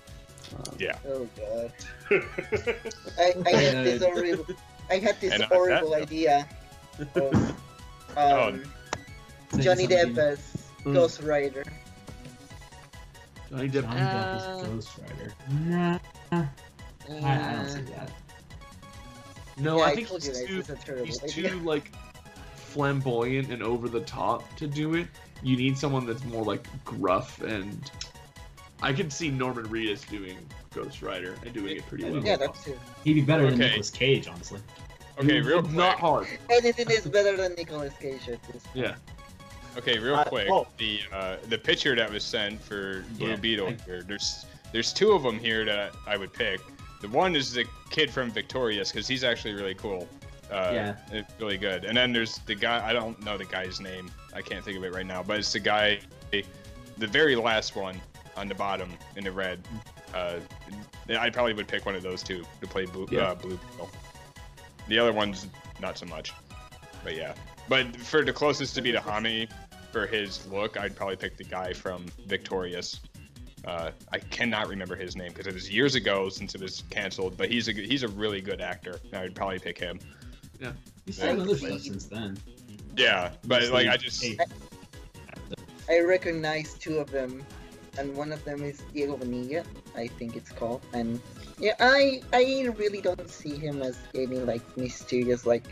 Yeah. Oh god. I, I had this horrible I had this And on horrible that- idea of um, Oh. Johnny Saying Depp as Mm. Ghost Rider. Johnny Johnny Depp. Depp Uh, is Ghost Rider. Nah, I, I don't see that. No, yeah, I I think told you he's guys too, it's a terrible he's idea. too like flamboyant and over the top to do it. You need someone that's more like gruff, and I could see Norman Reedus doing Ghost Rider and doing it pretty well. Yeah, that's true. He'd be better than Okay. Nicolas Cage, honestly. Okay, real quick. Not hard. Anything is better than Nicolas Cage at this. Yeah. Okay, real Uh, quick. oh. The uh, the picture that was sent for Blue Yeah, Beetle I- here. There's there's two of them here that I would pick. The one is the kid from Victorious because he's actually really cool. Uh, Yeah. it's really good. And then there's the guy. I don't know the guy's name. I can't think of it right now. But it's the guy, the very last one on the bottom in the red. Uh, I probably would pick one of those two to play Blue, Yeah. uh, Blue Beetle. The other ones not so much. But yeah. But for the closest to be to Hami, for his look, I'd probably pick the guy from Victorious. Uh, I cannot remember his name because it was years ago since it was canceled. But he's a he's a really good actor. I would probably pick him. He's done other stuff since then. Yeah, but Just like like, I just hey, I recognize two of them, and one of them is Diego Bonilla, I think it's called. And yeah, I I really don't see him as any like mysterious like.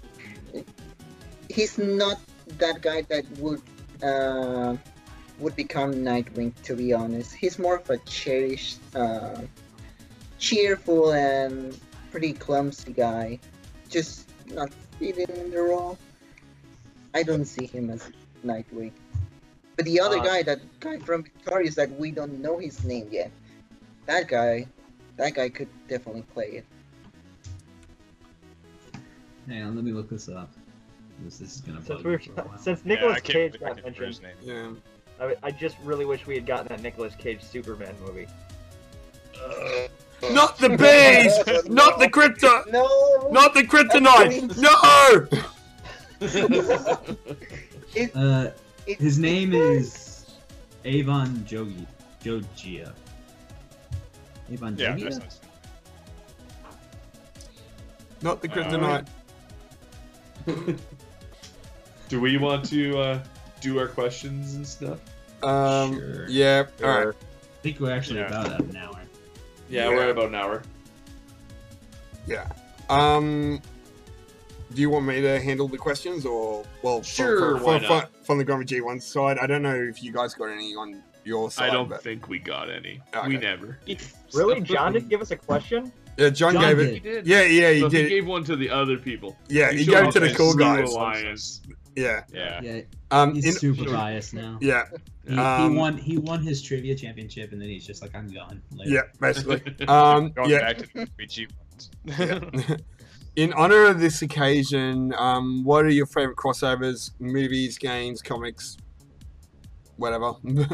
He's not that guy that would uh, would become Nightwing, to be honest. He's more of a cherished, uh, cheerful and pretty clumsy guy, just not fitting in the role. I don't see him as Nightwing. But the other Uh, guy, that guy from Victorious that we don't know his name yet, that guy, that guy could definitely play it. hang on, let me look this up. This, this is gonna Since, bug we me were, for a while. since yeah, Nicolas I can't Cage really got remember his mentioned, name. Yeah. I, I just really wish we had gotten that Nicolas Cage Superman movie. Not the bees! Not the krypto! No! Not the kryptonite! No! It, Uh, it, his name is Avon Jogi Jogia. Avon Yeah, Jogia? that sounds- Not the kryptonite. Do we want to uh, do our questions and stuff? Um, Sure. yeah, alright. I think we're actually Yeah. about at an hour. Yeah, Yeah. we're at about an hour. Um, do you want me to handle the questions, or well, Sure, from, why from, not? from, from the Grumpy G one side? I don't know if you guys got any on your side. I don't but, think we got any. Okay. We never. Really? John didn't give us a question? yeah, John, John gave did. it. He did. Yeah, yeah, he So did. he gave one to the other people. yeah, he showed gave it off to the his cool Blue guys. Alliance. Yeah. Yeah. Yeah, Um. he's in- super sure. biased now. yeah. He, Um, he won. He won his trivia championship, and then he's just like, "I'm gone." Later. Yeah. Basically. Um. Going yeah. back to the B G ones. Yeah. In honor of this occasion, um, what are your favorite crossovers? Movies, games, comics, whatever.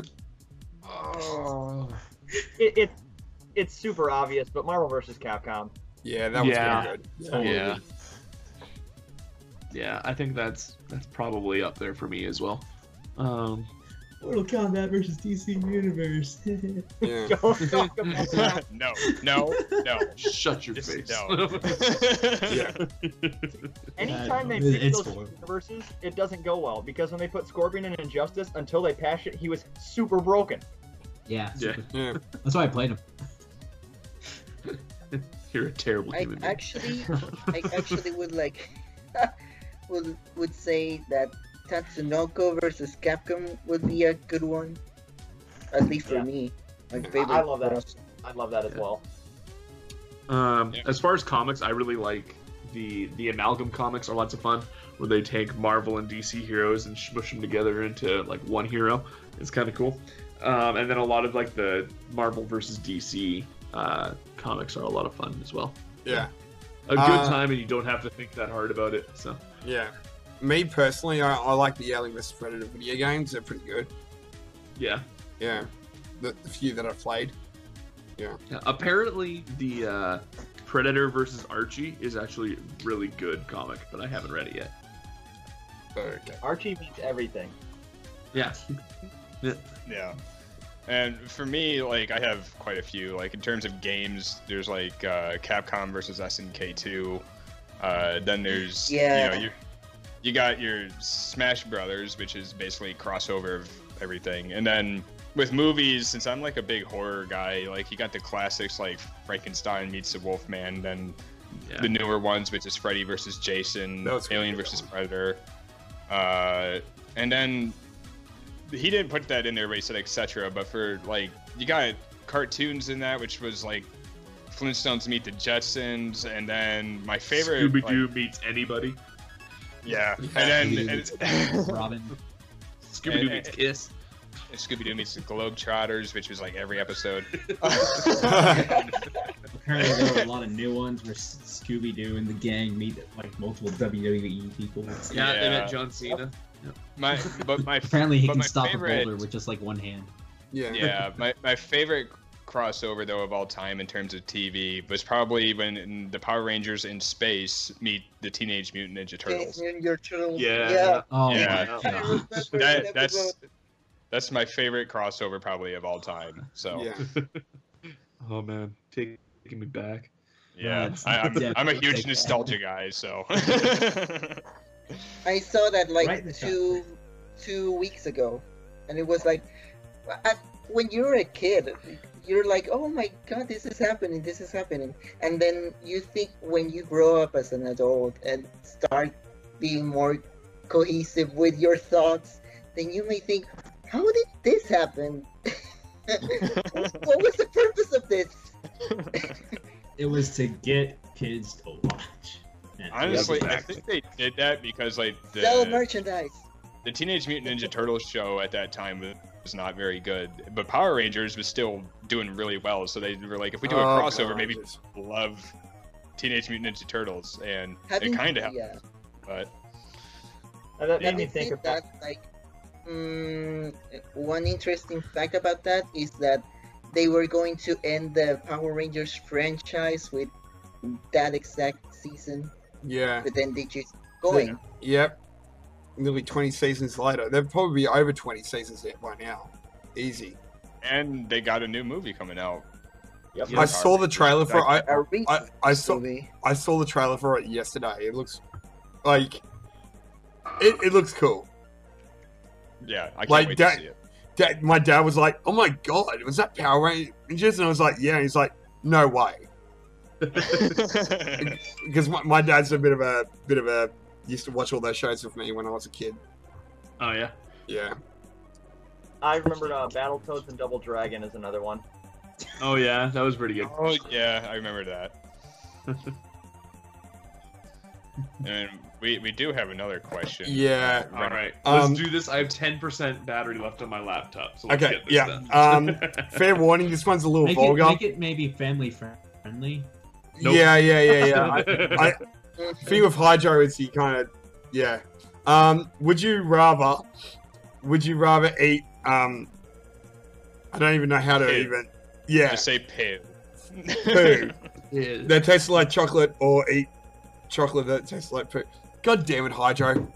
Oh. It, it it's super obvious, but Marvel versus Capcom. yeah, that was Yeah. pretty good. Totally. Yeah. Yeah, I think that's that's probably up there for me as well. Um, Mortal Kombat versus D C Universe. Yeah. Don't talk about that. no, no, no. shut your Just face. no. Yeah. Anytime they It- mix it's those horrible. universes, it doesn't go well because when they put Scorpion in Injustice, until they patched it, he was super broken. yeah, Yeah. super- Yeah. that's why I played him. You're a terrible I human being. actually, I actually would like, would would say that Tatsunoko versus Capcom would be a good one, at least for Yeah. me. My I- favorite. I love that. cross- I love that as well. Um, Yeah. As far as comics, I really like the the amalgam comics are lots of fun, where they take Marvel and D C heroes and smush them together into like one hero. It's kind of cool. Um, and then a lot of like the Marvel versus D C uh, comics are a lot of fun as well. Yeah. A good Uh, time, and you don't have to think that hard about it. So Yeah. Me personally, I, I like the Alien versus Predator video games. They're pretty good. yeah. Yeah. The, the few that I've played. Yeah, apparently the uh, Predator versus Archie is actually a really good comic, but I haven't read it yet. Okay. Archie beats everything. Yeah. Yeah. And for me, like I have quite a few. Like in terms of games, there's like uh, Capcom versus S N K two. Uh, then there's Yeah. you know you you got your Smash Brothers, which is basically crossover of everything. And then with movies, since I'm like a big horror guy, like you got the classics like Frankenstein meets the Wolfman, then Yeah. the newer ones, which is Freddy versus Jason, That was a Alien good versus one. Predator, uh, and then he didn't put that in there, but he said et cetera. But for like, you got cartoons in that, which was like Flintstones meet the Jetsons, and then my favorite, Scooby Doo like, meets anybody. yeah, Yeah. and Scooby-Doo then and, Robin. Scooby Doo And- meets Kiss. Scooby Doo meets the Globetrotters, which was like every episode. Apparently there were a lot of new ones where Scooby Doo and the gang meet like multiple W W E people. Yeah, they Yeah. met John Cena. my, but my Apparently he but can my stop favorite, a boulder with just like one hand. Yeah. Yeah, my, my favorite crossover though of all time in terms of T V was probably when the Power Rangers in space meet the Teenage Mutant Ninja Turtles. Teenage Mutant Turtles. Yeah. Yeah. Oh Yeah. my I god. remember That that that's episode. that's my favorite crossover probably of all time. So Yeah. Oh man, taking me back. yeah, That's I, I'm, I'm a definitely huge take nostalgia guy. So I saw that like Right in the two two weeks ago, and it was like, I, when you're a kid, you're like, oh my god, this is happening, this is happening, and then you think when you grow up as an adult and start being more cohesive with your thoughts, then you may think, how did this happen? What was the purpose of this? It was to get kids to watch. And honestly, I Exactly. think they did that because like Sell the merchandise. the Teenage Mutant Ninja Turtles show at that time was was not very good, but Power Rangers was still doing really well. So they were like, if we do a Oh, crossover, God, maybe yes. people love Teenage Mutant Ninja Turtles, and Having- it kind of helped. yeah. But And that made me Having think said about that, like, mm, one interesting fact about that is that they were going to end the Power Rangers franchise with that exact season, Yeah. but then they just going. Yep. Nearly twenty seasons later. They'll probably be over twenty seasons yet by now. Easy. and they got a new movie coming out. Yep. I saw the trailer for I, A recent I, I saw movie. I saw the trailer for it yesterday. It looks like it, it looks cool. Yeah, I can't Like wait that- to see it. Dad, my dad was like, "Oh my god, was that Power Rangers?" And I was like, "Yeah." And he's like, "No way," because my, my dad's a bit of a bit of a used to watch all those shows with me when I was a kid. Oh yeah. Yeah. I remembered uh, Battletoads and Double Dragon is another one. Oh yeah, that was pretty good. Oh yeah, I remember that. And we we do have another question. Yeah. All right, Um, let's do this. I have ten percent battery left on my laptop, so let's Okay. get this Yeah. done. Um. Fair warning. This one's a little Make it, vulgar. make it maybe family friendly. Nope. Yeah. Yeah. Yeah. Yeah. I, I, thing with Hydro is he kind of, yeah. Um, would you rather, would you rather eat, um, I don't even know how to Pig. even, yeah, Just say poo. Poo. Yeah. that tastes like chocolate, or eat chocolate that tastes like poo. God damn it, Hydro.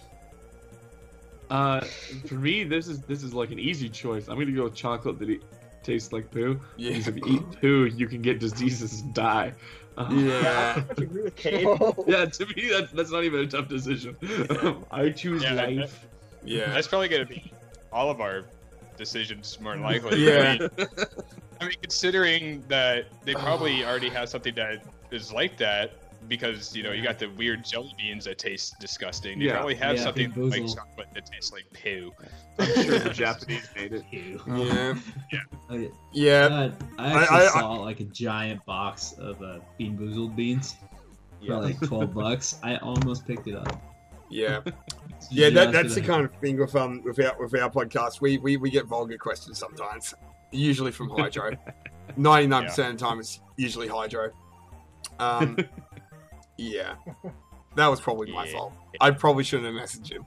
Uh, for me, this is this is like an easy choice. I'm gonna go with chocolate that e- tastes like poo. Yeah. Because if you eat poo, you can get diseases and die. Uh, Yeah. I agree with Cade. Yeah, to me, that's that's not even a tough decision. I choose Yeah, I- life. Yeah. That's probably gonna be all of our decisions more than likely. Yeah. I mean, I mean, considering that they probably already have something that is like that, because you know you got the weird jelly beans that taste disgusting. They Yeah. probably have Yeah, something Big like Boozle. chocolate that tastes like poo. I'm sure the Japanese made it. Ew. Yeah. Okay. Yeah. Uh, I I- actually I- saw like a giant box of uh, Bean Boozled beans for like twelve bucks. I almost picked it up. Yeah. Yeah, that, Just that's the for kind of thing with um with our with our podcast. We we, we get vulgar questions sometimes. Usually from Hydro. Ninety nine percent of the time it's usually Hydro. Um yeah. That was probably my Yeah. fault. I probably shouldn't have messaged him.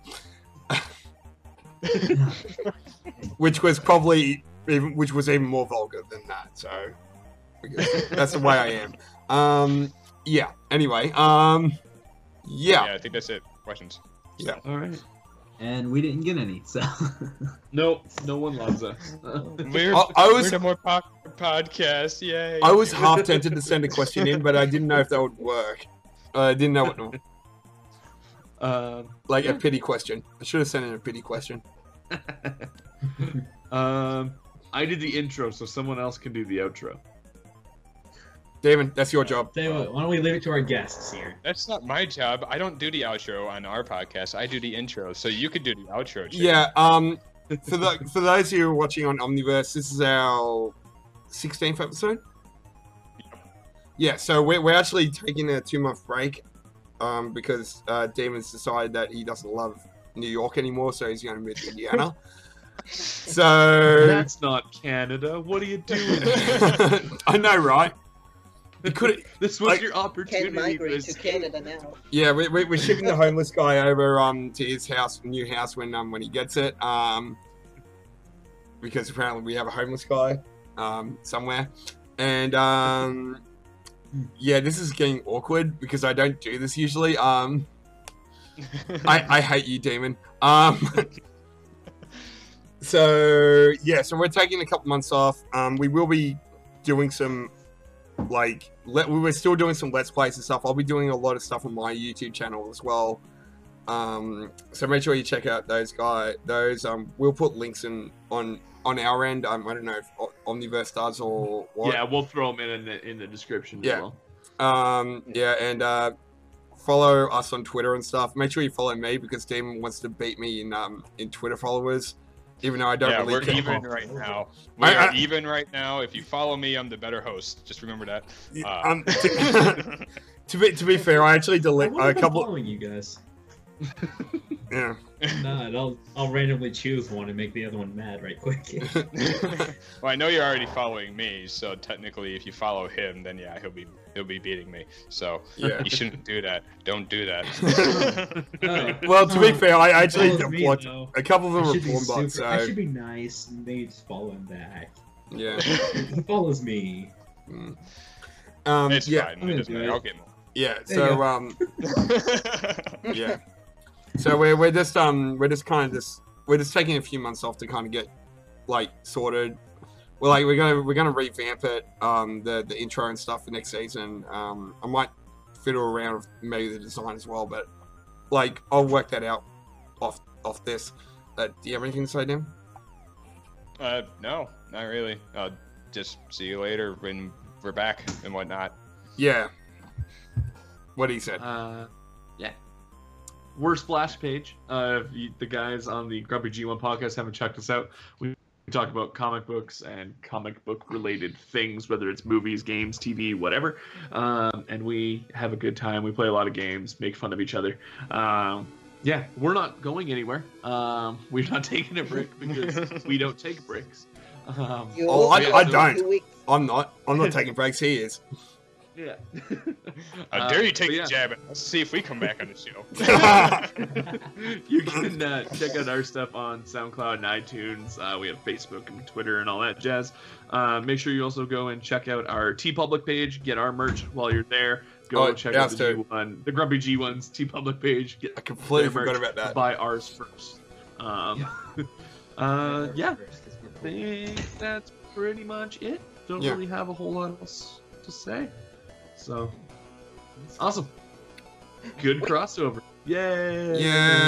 Which was probably even which was even more vulgar than that, so I guess that's the way I am. Um yeah. Anyway, um yeah. Yeah, I think that's it. Questions. All right. and we didn't get any. So Nope, no one loves us. We're, I- I was- we're the more popular podcast, yay. I was half tempted to send a question in, but I didn't know if that would work. Uh, I didn't know what to, um, like Yeah. a pity question. I should have sent in a pity question. um, I did the intro, so someone else can do the outro. Damon, that's your job. tell you what, why don't we leave it to our guests here? That's not my job. I don't do the outro on our podcast. I do the intro, so you could do the outro. Jay. Yeah. Um. For the for those of you watching on Omniverse, this is our sixteenth episode. Yeah. So we're we're actually taking a two month break, um, because uh, Damon's decided that he doesn't love New York anymore, so he's going to move to Indiana. So That's not Canada. What are you doing? I know, right? You could. This was Like- your Can opportunity. migrate to to Canada now. Yeah, we, we, we're shipping the homeless guy over um to his house, new house when um when he gets it. Um, because apparently we have a homeless guy um somewhere, and um yeah, this is getting awkward because I don't do this usually. Um, I I hate you, Demon. Um. So yeah, so we're taking a couple months off. Um, we will be doing some, like, let we were still doing some let's plays and stuff. I'll be doing a lot of stuff on my YouTube channel as well. Um, so make sure you check out those guys. Those um, we'll put links in on on our end. Um, I don't know if O- Omniverse does or what. Yeah, we'll throw them in in the, in the description Yeah. as well. Um, yeah, and uh, follow us on Twitter and stuff. Make sure you follow me because Damon wants to beat me in um in Twitter followers, even though I don't yeah, really we're care. even right now. We I- are I- even right now. If you follow me, I'm the better host. Just remember that. Uh, Um, to, to be to be fair, I actually I delete wonder a if I'm couple. following you guys. Yeah. Nah, I'll I'll randomly choose one and make the other one mad right quick. well, I know you're already following me, so technically, if you follow him, then yeah, he'll be he'll be beating me. So Yeah. you shouldn't do that. Don't do that. Oh. Well, to be fair, I actually Follows me, blocked though. a couple of I them should, were be porn bots. super, I So should be nice and maybe just follow him back. yeah. He follows me. Mm. Um, it's yeah. fine. I'm It gonna doesn't do matter. it. I'll get more. Yeah. There you So go. um, yeah. So we're we're just um we're just kind of just we're just taking a few months off to kind of get like sorted. We're like we're gonna we're gonna revamp it, um the the intro and stuff for next season. Um, I might fiddle around with maybe the design as well, but like I'll work that out off off this. Uh, do you have anything to say, Dan? Uh, no, not really. Uh, just see you later when we're back and whatnot. Yeah. What he said. Uh, yeah. We're Splash Page. Uh, if you, the guys on the Grumpy G one podcast haven't checked us out, we talk about comic books and comic book related things, whether it's movies, games, T V, whatever. Um, and we have a good time. We play a lot of games, make fun of each other. Um, yeah, we're not going anywhere. Um, we're not taking a break because we don't take breaks. Um, You Oh, also I- I have don't. two weeks. I'm not. I'm not taking breaks. He is. yeah. I Uh, dare you take but a yeah. jab at. Let's see if we come back on the show. You can uh, check out our stuff on SoundCloud and iTunes. Uh, we have Facebook and Twitter and all that jazz. Uh, make sure you also go and check out our TeePublic page. Get our merch while you're there. Go Oh, check yeah, out the too. G one, the Grumpy G one's TeePublic page. Get I completely their merch. forgot about that. Buy ours first. Um, uh, yeah, I think that's pretty much it. Don't Yeah. really have a whole lot else to say. So, awesome. Good crossover. Yay!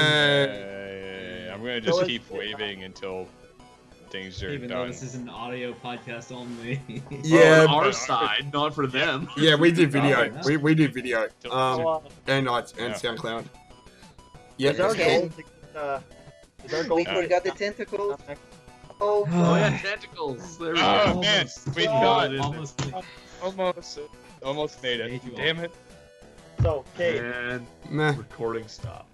Yay! Uh, I'm gonna So just it's- keep waving until things are Even though done. this is an audio podcast only. Yeah, on our but- side, not for them. Yeah, we do video. Oh, We, we do video. So, Um, uh, and iTunes and Yeah. SoundCloud. Yeah, is our that's Okay. goal to get, uh, is our goal We to get forgot the uh, tentacles. next- Oh, Oh yeah, tentacles. There we Oh, go. man, we Oh, got it. Almost. Almost, almost made Made it. you Damn it. So, Kate, And Meh. recording stop.